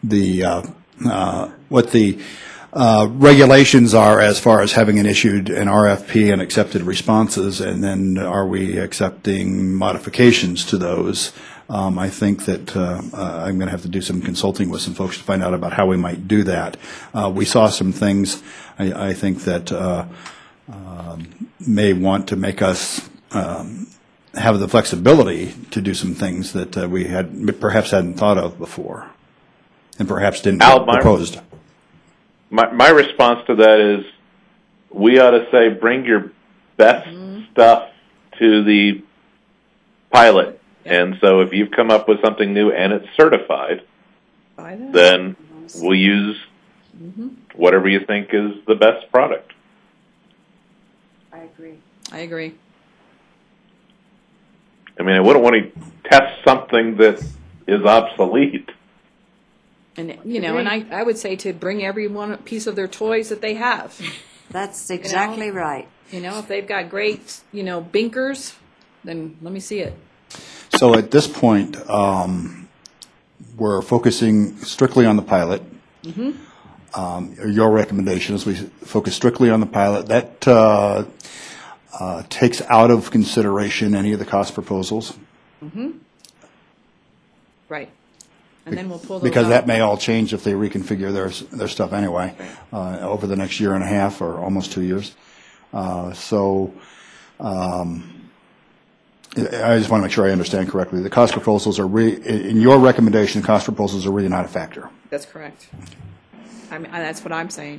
regulations are as far as having issued an RFP and accepted responses, and then are we accepting modifications to those? I think that I'm going to have to do some consulting with some folks to find out about how we might do that. We saw some things I think that may want to make us have the flexibility to do some things that we had perhaps hadn't thought of before, and perhaps didn't get proposed. my response to that is, we ought to say, bring your best stuff to the pilot. And so if you've come up with something new and it's certified, then we'll use whatever you think is the best product. I agree. I agree. I mean, I wouldn't want to test something that is obsolete. And, and I would say to bring everyone a piece of their toys that they have. That's exactly right. If they've got great, binkers, then let me see it. So at this point, we're focusing strictly on the pilot. Your recommendation is we focus strictly on the pilot. That takes out of consideration any of the cost proposals. Right. And then we'll pull those Because out. that may all change if they reconfigure their stuff anyway, over the next year and a half or almost 2 years. I just want to make sure I understand correctly. The cost proposals are, in your recommendation, the cost proposals are really not a factor. That's correct. That's what I'm saying.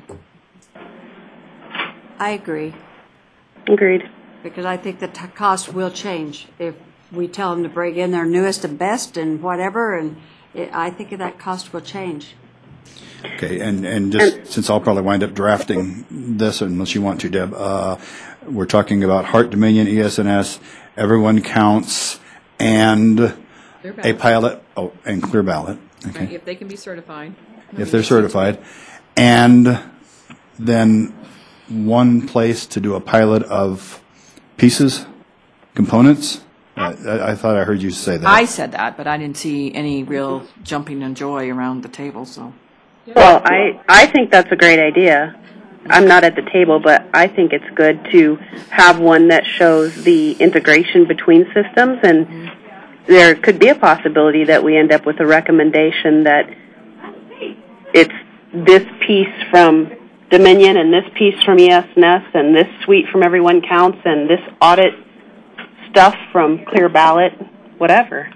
I agree, Agreed. because I think the cost will change if we tell them to bring in their newest and best and whatever, and I think that cost will change. Okay, and just since I'll probably wind up drafting this, unless you want to, Deb, we're talking about Hart Dominion, ES&S, Everyone Counts, and a pilot, and Clear Ballot. Okay. Right, if they can be certified. If they're certified. And then one place to do a pilot of pieces, components. I thought I heard you say that. I said that, but I didn't see any real jumping in joy around the table, so. Well, I think that's a great idea. I'm not at the table, but I think it's good to have one that shows the integration between systems, and there could be a possibility that we end up with a recommendation that it's this piece from Dominion and this piece from ES&S and this suite from Everyone Counts and this audit stuff from Clear Ballot, whatever.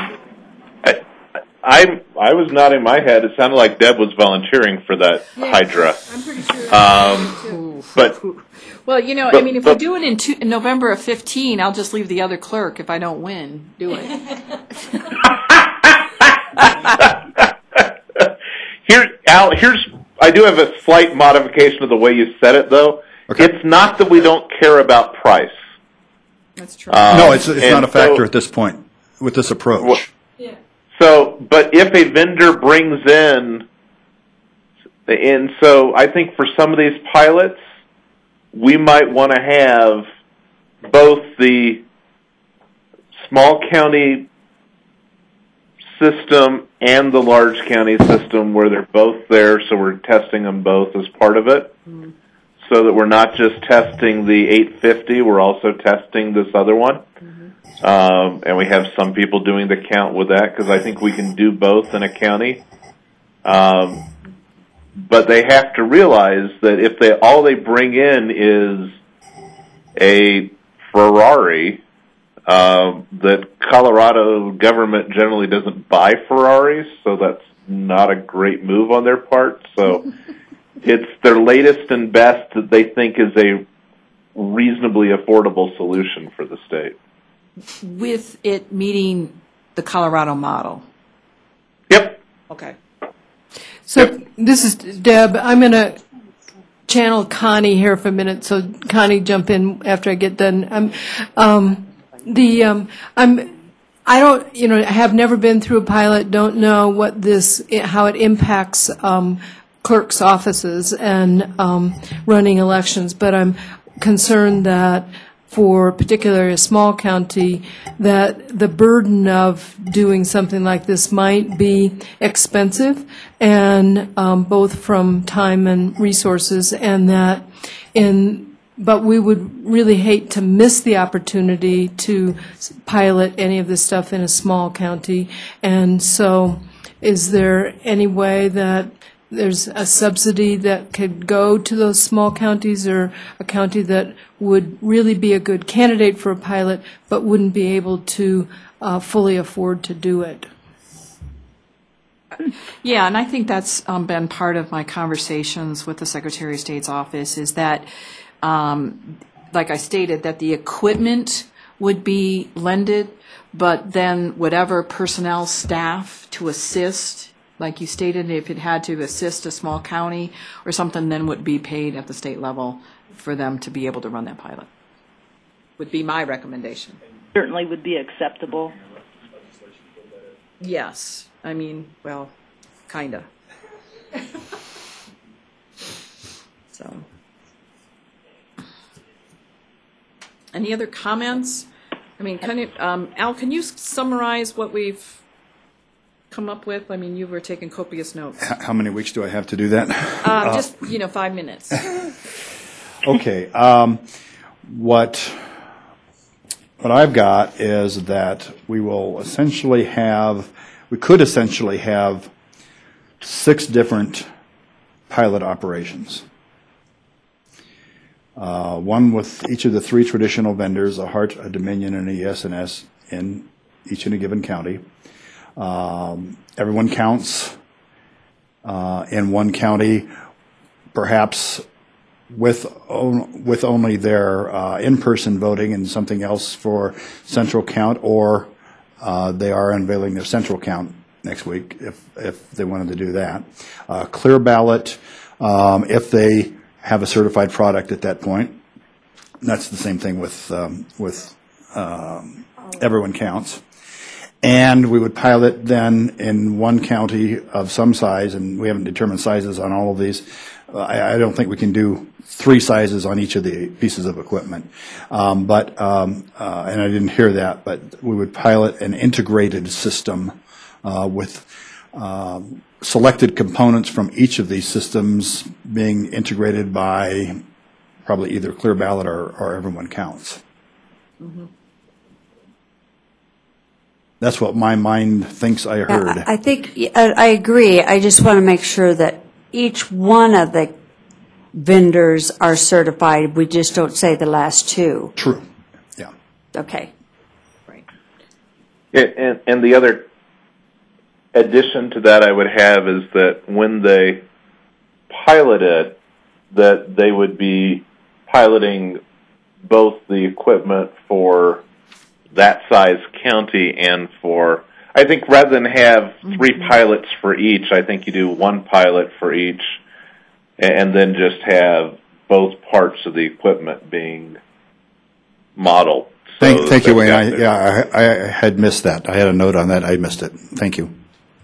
I was nodding my head. It sounded like Deb was volunteering for that Hydra. I'm pretty sure. But Well, if we do it in November of 15, I'll just leave the other clerk if I don't win. Do it. I do have a slight modification of the way you said it, though. Okay. It's not that we don't care about price. That's true. No, it's not a factor at this point with this approach. But if a vendor brings in, and so I think for some of these pilots, we might want to have both the small county system and the large county system where they're both there, so we're testing them both as part of it, so that we're not just testing the 850, we're also testing this other one. and we have some people doing the count with that because I think we can do both in a county. But they have to realize that if all they bring in is a Ferrari, that Colorado government generally doesn't buy Ferraris, so that's not a great move on their part. So it's their latest and best that they think is a reasonably affordable solution for the state. With it meeting the Colorado model. Yep. Okay. So this is Deb. I'm going to channel Connie here for a minute. So Connie, jump in after I get done. I don't, I have never been through a pilot. Don't know how it impacts clerks' offices and running elections. But I'm concerned that for particularly a small county, that the burden of doing something like this might be expensive, and both from time and resources, and but we would really hate to miss the opportunity to pilot any of this stuff in a small county. And so is there any way that there's a subsidy that could go to those small counties, or a county that would really be a good candidate for a pilot but wouldn't be able to fully afford to do it? Yeah, and I think that's been part of my conversations with the Secretary of State's office, is that, like I stated, that the equipment would be lended, but then whatever personnel staff to assist, like you stated, if it had to assist a small county or something, then would be paid at the state level for them to be able to run that pilot, would be my recommendation. Certainly would be acceptable. Yes. I mean, well, kind of. So, any other comments? I mean, Al, can you summarize what we've come up with? I mean, you were taking copious notes. How many weeks do I have to do that? Just 5 minutes. Okay. What I've got is that we could essentially have 6 different pilot operations. One with each of the 3 traditional vendors, a HART, a Dominion, and a ES&S in each and a given county. Everyone counts in one county, perhaps with only their in-person voting and something else for central count, or they are unveiling their central count next week if they wanted to do that. Clear ballot if they have a certified product at that point. That's the same thing with everyone counts. And we would pilot then in one county of some size, and we haven't determined sizes on all of these. I don't think we can do 3 sizes on each of the pieces of equipment. And I didn't hear that, but we would pilot an integrated system with selected components from each of these systems being integrated by probably either Clear Ballot or Everyone Counts. Mm-hmm. That's what my mind thinks I heard. I think I agree. I just want to make sure that each one of the vendors are certified. We just don't say the last 2. True. Yeah. Okay. Right. And the other addition to that I would have is that when they pilot it, that they would be piloting both the equipment for that size county and for, I think rather than have 3 pilots for each, I think you do 1 pilot for each, and then just have both parts of the equipment being modeled. Thank you, Wayne. I had missed that. I had a note on that. I missed it. Thank you.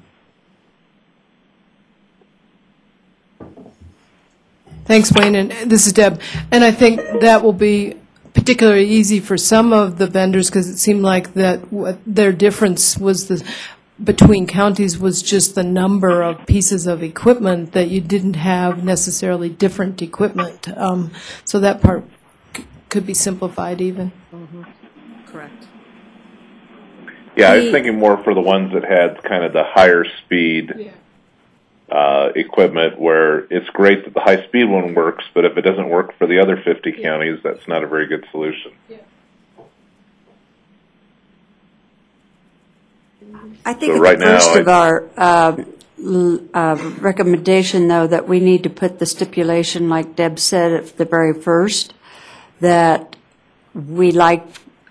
Thanks, Wayne. And this is Deb. And I think that will be particularly easy for some of the vendors, because it seemed like that what their difference was between counties was just the number of pieces of equipment, that you didn't have necessarily different equipment. So that part could be simplified even. Mm-hmm. Correct. Yeah, I was thinking more for the ones that had kind of the higher speed equipment, where it's great that the high speed one works, but if it doesn't work for the other 50 counties, that's not a very good solution. I think So it's right the first now, of our recommendation, though, that we need to put the stipulation, like Deb said at the very first, that we like,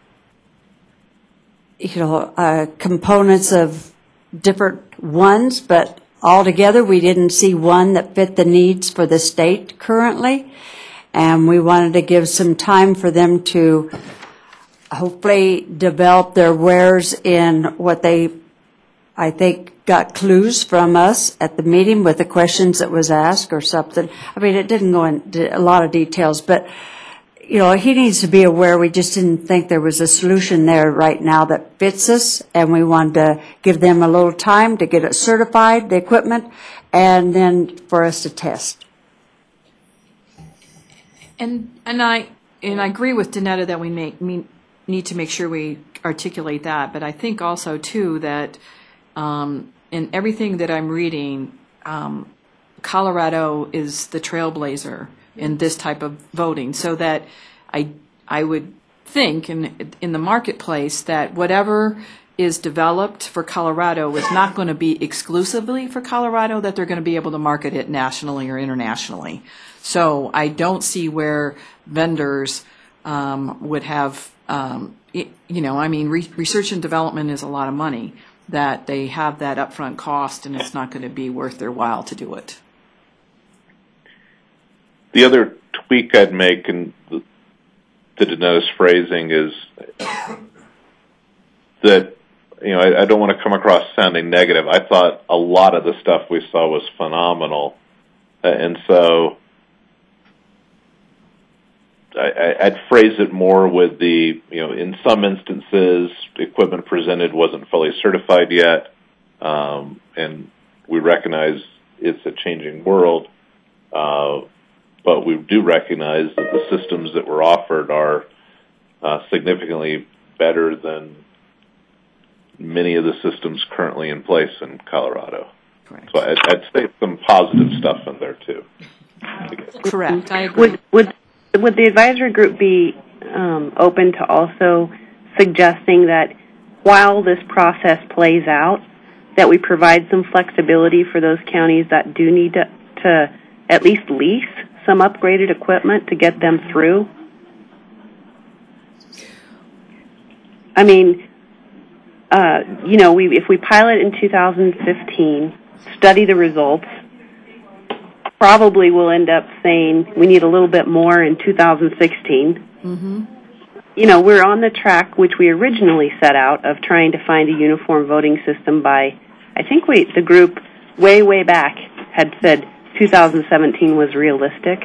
components of different ones, but altogether, we didn't see one that fit the needs for the state currently. And we wanted to give some time for them to hopefully develop their wares in what they, I think, got clues from us at the meeting with the questions that was asked or something. I mean, it didn't go into a lot of details, but, he needs to be aware we just didn't think there was a solution there right now that fits us, and we wanted to give them a little time to get it certified, the equipment, and then for us to test. And I agree with Danetta that we need to make sure we articulate that, but I think also too that in everything that I'm reading, Colorado is the trailblazer in this type of voting, so that I would think in the marketplace that whatever is developed for Colorado is not going to be exclusively for Colorado, that they're going to be able to market it nationally or internationally. So I don't see where vendors would have, research and development is a lot of money, that they have that upfront cost and it's not going to be worth their while to do it. The other tweak I'd make to Danetta's phrasing is that, I don't want to come across sounding negative. I thought a lot of the stuff we saw was phenomenal. And so I'd phrase it more with the, in some instances, the equipment presented wasn't fully certified yet, and we recognize it's a changing world, but we do recognize that the systems that were offered are significantly better than many of the systems currently in place in Colorado. Correct. So I'd say some positive stuff in there, too. Correct, I agree. Would the advisory group be open to also suggesting that while this process plays out, that we provide some flexibility for those counties that do need to at least lease some upgraded equipment to get them through? I mean, if we pilot in 2015, study the results, probably we'll end up saying we need a little bit more in 2016. Mm-hmm. We're on the track which we originally set out of trying to find a uniform voting system by, I think the group way back had said 2017 was realistic.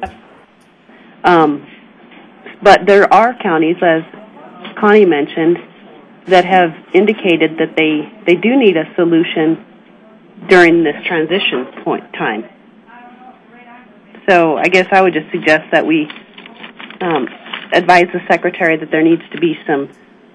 But there are counties, as Connie mentioned, that have indicated that they do need a solution during this transition point time. So I guess I would just suggest that we advise the Secretary that there needs to be some,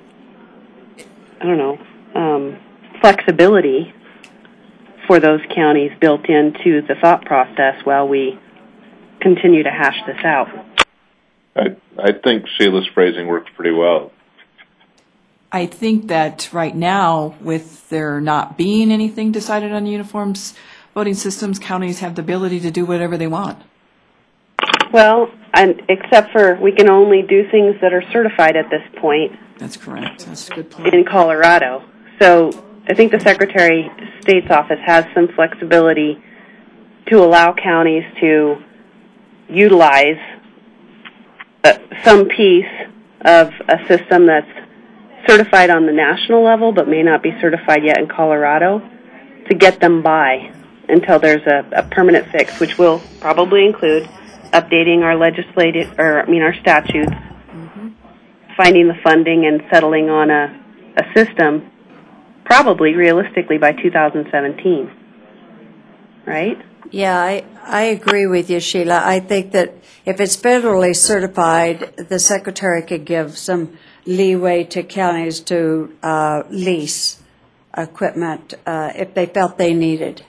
flexibility for those counties built into the thought process while we continue to hash this out. I think Sheila's phrasing works pretty well. I think that right now, with there not being anything decided on uniform voting systems, counties have the ability to do whatever they want. Well, and except for we can only do things that are certified at this point. That's correct. That's a good point. In Colorado. So I think the Secretary of State's office has some flexibility to allow counties to utilize some piece of a system that's certified on the national level but may not be certified yet in Colorado to get them by until there's a permanent fix, which will probably include updating our statutes, finding the funding and settling on a system, probably realistically by 2017, right? Yeah, I agree with you, Sheila. I think that if it's federally certified, the secretary could give some leeway to counties to lease equipment if they felt they needed.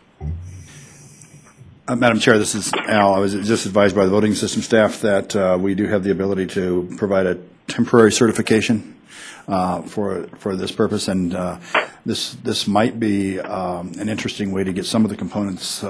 Madam Chair, this is Al. I was just advised by the voting system staff that we do have the ability to provide a temporary certification for this purpose, and this might be an interesting way to get some of the components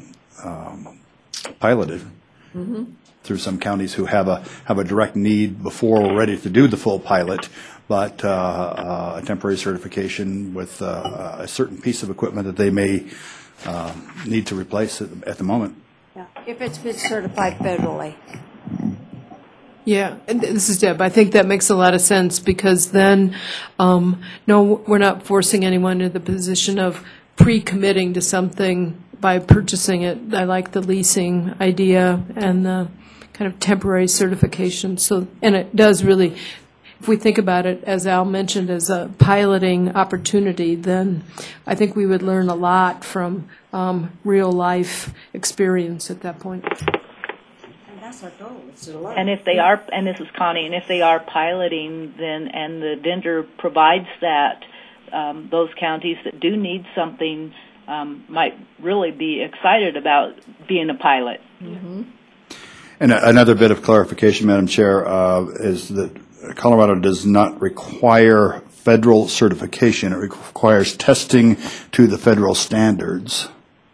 piloted through some counties who have a direct need before we're ready to do the full pilot, but a temporary certification with a certain piece of equipment that they may need to replace at the moment. Yeah, if it's been certified federally. Yeah, and this is Deb. I think that makes a lot of sense because then, no, we're not forcing anyone into the position of pre-committing to something by purchasing it. I like the leasing idea and the kind of temporary certification. So, and it does really, if we think about it, as Al mentioned, as a piloting opportunity, then I think we would learn a lot from real-life experience at that point. That's our goal, is to learn. And if they are, and this is Connie, and if they are piloting, then and the vendor provides that, those counties that do need something might really be excited about being a pilot. Mm-hmm. And another bit of clarification, Madam Chair, is that Colorado does not require federal certification. It requires testing to the federal standards,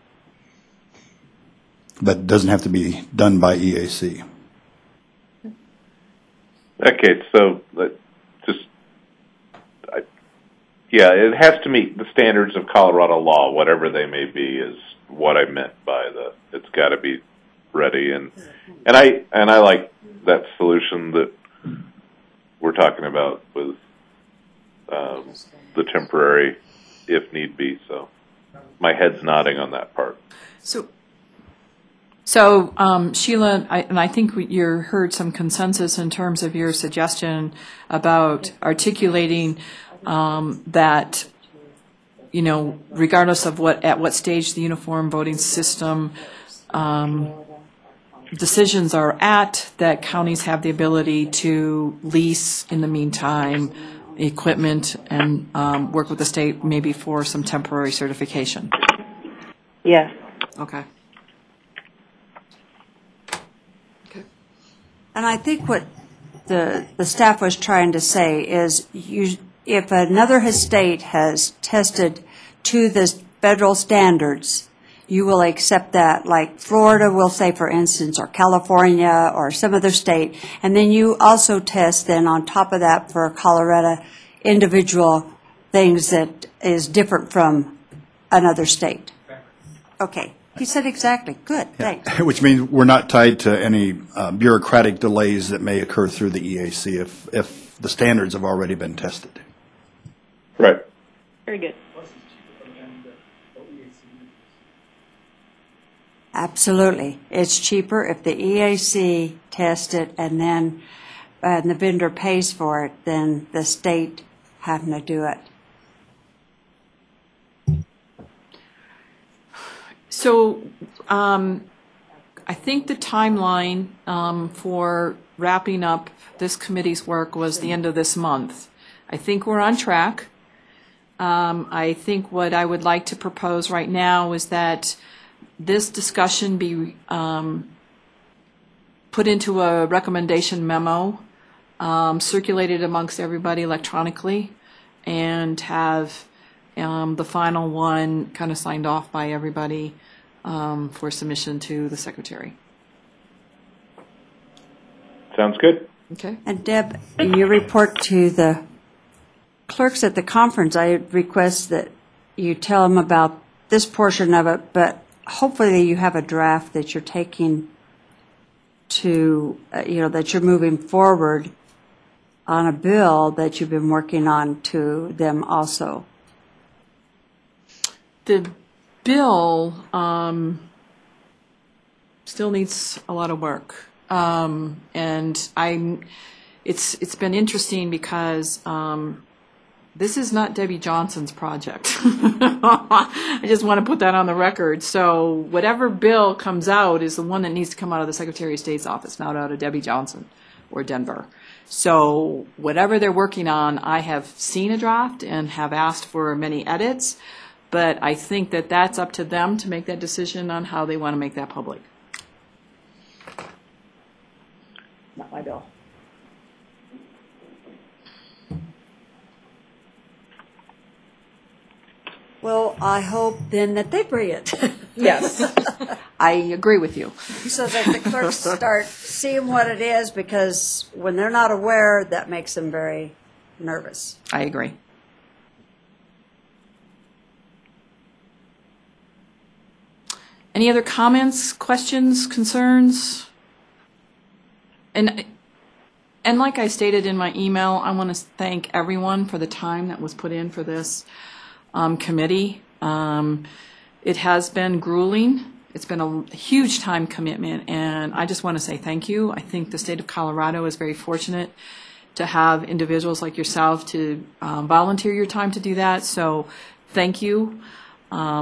but doesn't have to be done by EAC. Okay, so yeah, it has to meet the standards of Colorado law, whatever they may be, is what I meant by it's got to be ready, and I like that solution that we're talking about with the temporary, if need be. So my head's nodding on that part. So Sheila, I think you heard some consensus in terms of your suggestion about articulating that, you know, regardless of at what stage the uniform voting system decisions are at, that counties have the ability to lease in the meantime equipment and work with the state maybe for some temporary certification. Yes. Okay. And I think what the staff was trying to say is if another state has tested to the federal standards, you will accept that, like Florida will say, for instance, or California or some other state, and then you also test then on top of that for Colorado individual things that is different from another state. Okay. He said exactly. Good, thanks. Which means we're not tied to any bureaucratic delays that may occur through the EAC if the standards have already been tested. Right. Very good. Absolutely. It's cheaper if the EAC tests it and then the vendor pays for it than the state having to do it. So I think the timeline for wrapping up this committee's work was the end of this month. I think we're on track. I think what I would like to propose right now is that this discussion be put into a recommendation memo, circulated amongst everybody electronically, and have the final one kind of signed off by everybody for submission to the secretary. Sounds good. Okay. And Deb, in your report to the clerks at the conference, I request that you tell them about this portion of it, but hopefully you have a draft that you're taking to, that you're moving forward on a bill that you've been working on to them also. The bill still needs a lot of work, and it's been interesting because this is not Debbie Johnson's project. I just want to put that on the record. So whatever bill comes out is the one that needs to come out of the Secretary of State's office, not out of Debbie Johnson or Denver. So whatever they're working on, I have seen a draft and have asked for many edits, but I think that that's up to them to make that decision on how they want to make that public. Not my bill. Well, I hope then that they bring it. Yes, I agree with you. So that the clerks start seeing what it is, because when they're not aware, that makes them very nervous. I agree. Any other comments, questions, concerns? And like I stated in my email, I want to thank everyone for the time that was put in for this committee. It has been grueling. It's been a huge time commitment, and I just want to say thank you. I think the state of Colorado is very fortunate to have individuals like yourself to volunteer your time to do that. So thank you. I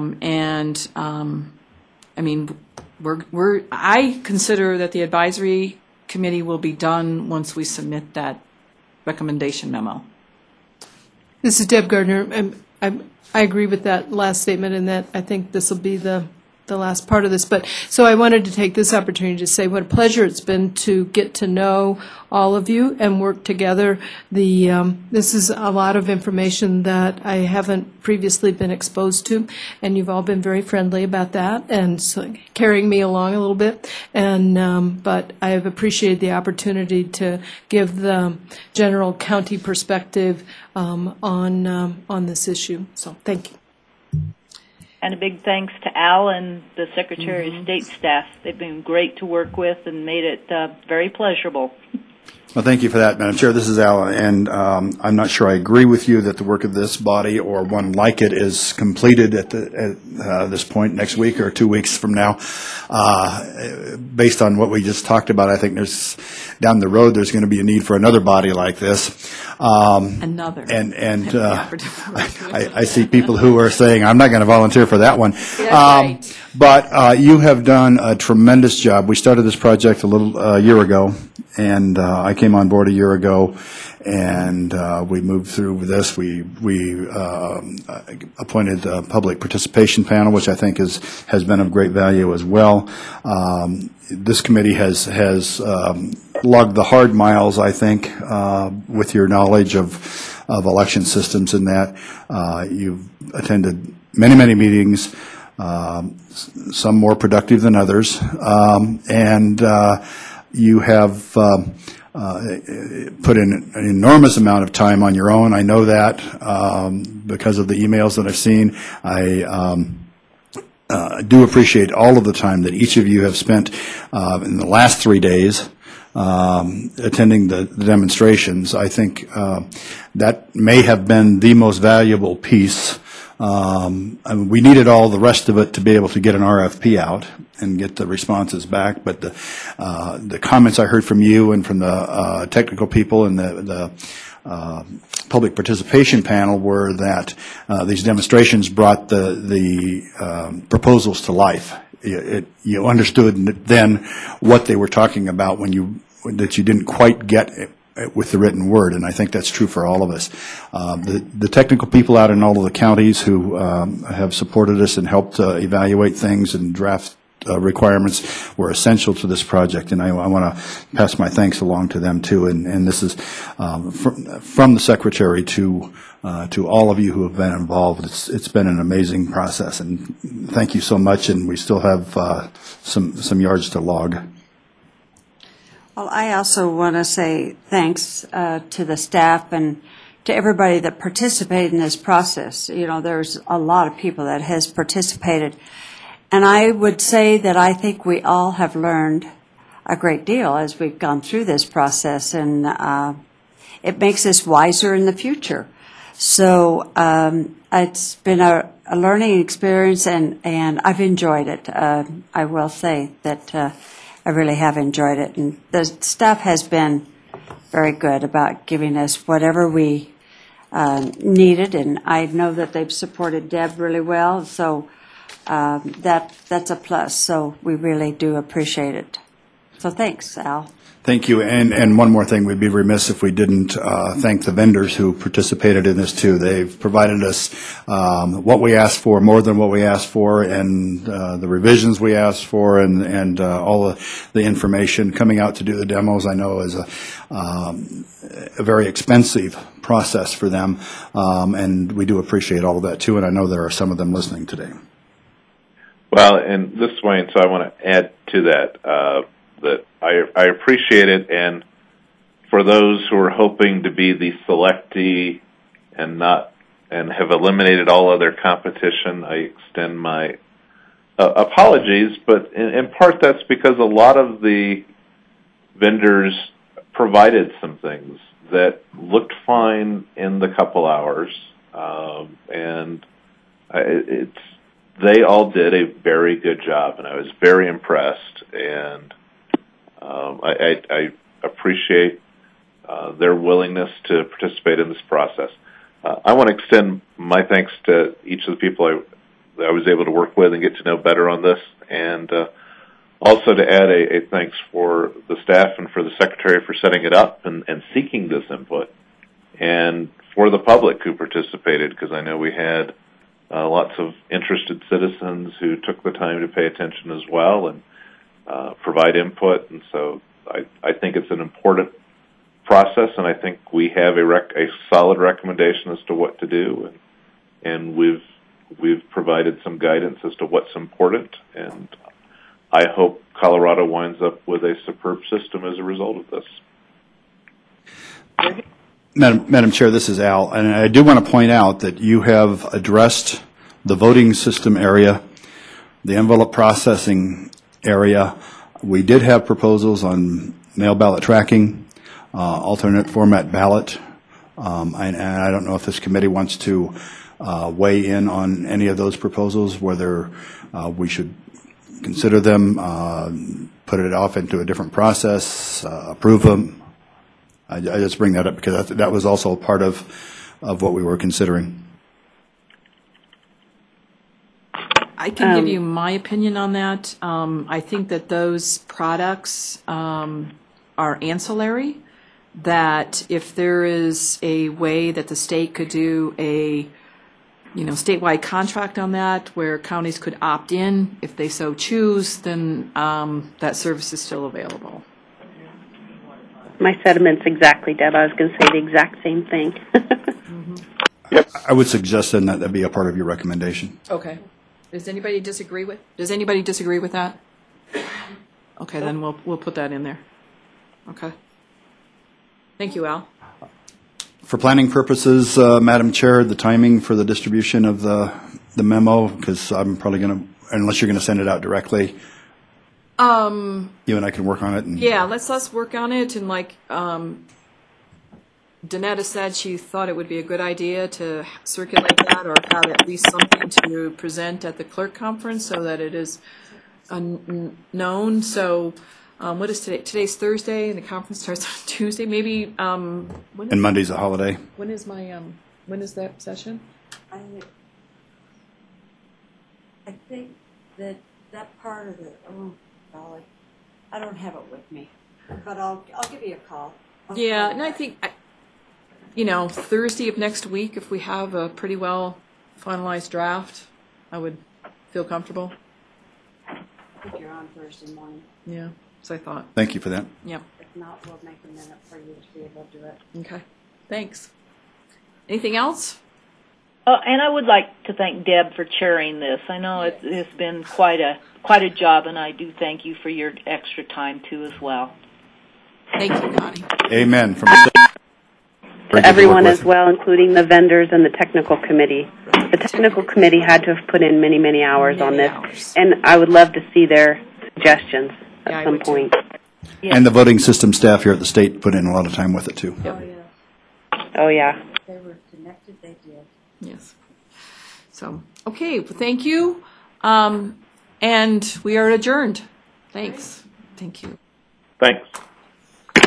mean, I consider that the advisory committee will be done once we submit that recommendation memo. This is Deb Gardner. I agree with that last statement, and that I think this will be the last part of this. But so I wanted to take this opportunity to say what a pleasure it's been to get to know all of you and work together. This is a lot of information that I haven't previously been exposed to, and you've all been very friendly about that and so carrying me along a little bit. And but I have appreciated the opportunity to give the general county perspective on this issue. So thank you. And a big thanks to Al and the Secretary of State staff. They've been great to work with and made it very pleasurable. Well, thank you for that, Madam Chair. This is Alan, and I'm not sure I agree with you that the work of this body or one like it is completed at this point next week or 2 weeks from now. Based on what we just talked about, I think there's down the road there's going to be a need for another body like this. Another. And I see people who are saying, I'm not going to volunteer for that one. Right. But you have done a tremendous job. We started this project a little year ago, and I came on board a year ago, and we moved through this. We appointed a public participation panel, which I think has been of great value as well. This committee has logged the hard miles, I think, with your knowledge of election systems and that. You've attended many meetings, some more productive than others, and you have put in an enormous amount of time on your own. I know that because of the emails that I've seen. I do appreciate all of the time that each of you have spent in the last 3 days attending the demonstrations. I think that may have been the most valuable piece. I mean, we needed all the rest of it to be able to get an RFP out and get the responses back. But the comments I heard from you and from the technical people and the public participation panel were that these demonstrations brought the proposals to life. You understood then what they were talking about that you didn't quite get with the written word, and I think that's true for all of us. The technical people out in all of the counties who have supported us and helped evaluate things and draft requirements were essential to this project, and I want to pass my thanks along to them too. And this is from the Secretary to all of you who have been involved. It's been an amazing process, and thank you so much. And we still have some yards to log. Well, I also want to say thanks to the staff and to everybody that participated in this process. You know, there's a lot of people that has participated. And I would say that I think we all have learned a great deal as we've gone through this process, and it makes us wiser in the future. So it's been a learning experience, and I've enjoyed it. I will say that I really have enjoyed it. And the staff has been very good about giving us whatever we needed, and I know that they've supported Deb really well, so that's a plus. So we really do appreciate it. So thanks, Al. Thank you. And one more thing, we'd be remiss if we didn't thank the vendors who participated in this too. They've provided us what we asked for, more than what we asked for, and the revisions we asked for, and all of the information. Coming out to do the demos, I know, is a very expensive process for them, and we do appreciate all of that too, and I know there are some of them listening today. Well, and this is Wayne, so I want to add to that. That I appreciate it, and for those who are hoping to be the selectee and have eliminated all other competition, I extend my apologies. But in part, that's because a lot of the vendors provided some things that looked fine in the couple hours, and they all did a very good job, and I was very impressed. And I appreciate their willingness to participate in this process. I want to extend my thanks to each of the people I was able to work with and get to know better on this, and also to add a thanks for the staff and for the Secretary for setting it up and seeking this input, and for the public who participated, because I know we had lots of interested citizens who took the time to pay attention as well and provide input, and so I think it's an important process, and I think we have a solid recommendation as to what to do, and we've provided some guidance as to what's important, and I hope Colorado winds up with a superb system as a result of this. Madam Chair, this is Al, and I do want to point out that you have addressed the voting system area, the envelope processing area. We did have proposals on mail ballot tracking, alternate format ballot, and I don't know if this committee wants to weigh in on any of those proposals, whether we should consider them, put it off into a different process, approve them. I just bring that up because that was also part of what we were considering. I can give you my opinion on that. I think that those products are ancillary, that if there is a way that the state could do a statewide contract on that, where counties could opt in if they so choose, then that service is still available. My sentiments exactly, Deb. I was going to say the exact same thing. Yep. I would suggest then that be a part of your recommendation. Okay. Does anybody disagree with that? Okay, then we'll put that in there. Okay. Thank you, Al. For planning purposes, Madam Chair, the timing for the distribution of the memo, because I'm probably going to, unless you're going to send it out directly, you and I can work on it. Yeah, let's work on it. And like Danetta said, she thought it would be a good idea to circulate that or have at least something to present at the clerk conference so that it is known. So what is today? Today's Thursday, and the conference starts on Tuesday. Maybe And Monday's a holiday. When is when is that session? I think that part of it, golly, I don't have it with me, but I'll give you a call. Yeah, and I think, Thursday of next week, if we have a pretty well finalized draft, I would feel comfortable. I think you're on Thursday morning. Yeah, so I thought. Thank you for that. Yep. If not, we'll make a minute for you to be able to do it. Okay, thanks. Anything else? And I would like to thank Deb for chairing this. I know it's been quite a job, and I do thank you for your extra time too as well. Thank you, Connie. Amen. From Everyone as well, including the vendors and the technical committee. The technical committee had to have put in many, many hours on this, and I would love to see their suggestions at some point. And the voting system staff here at the state put in a lot of time with it too. Yep. Oh, yeah. They were connected, they did. Yes. So, okay, well, thank you. And we are adjourned. Thanks. Thank you. Thanks.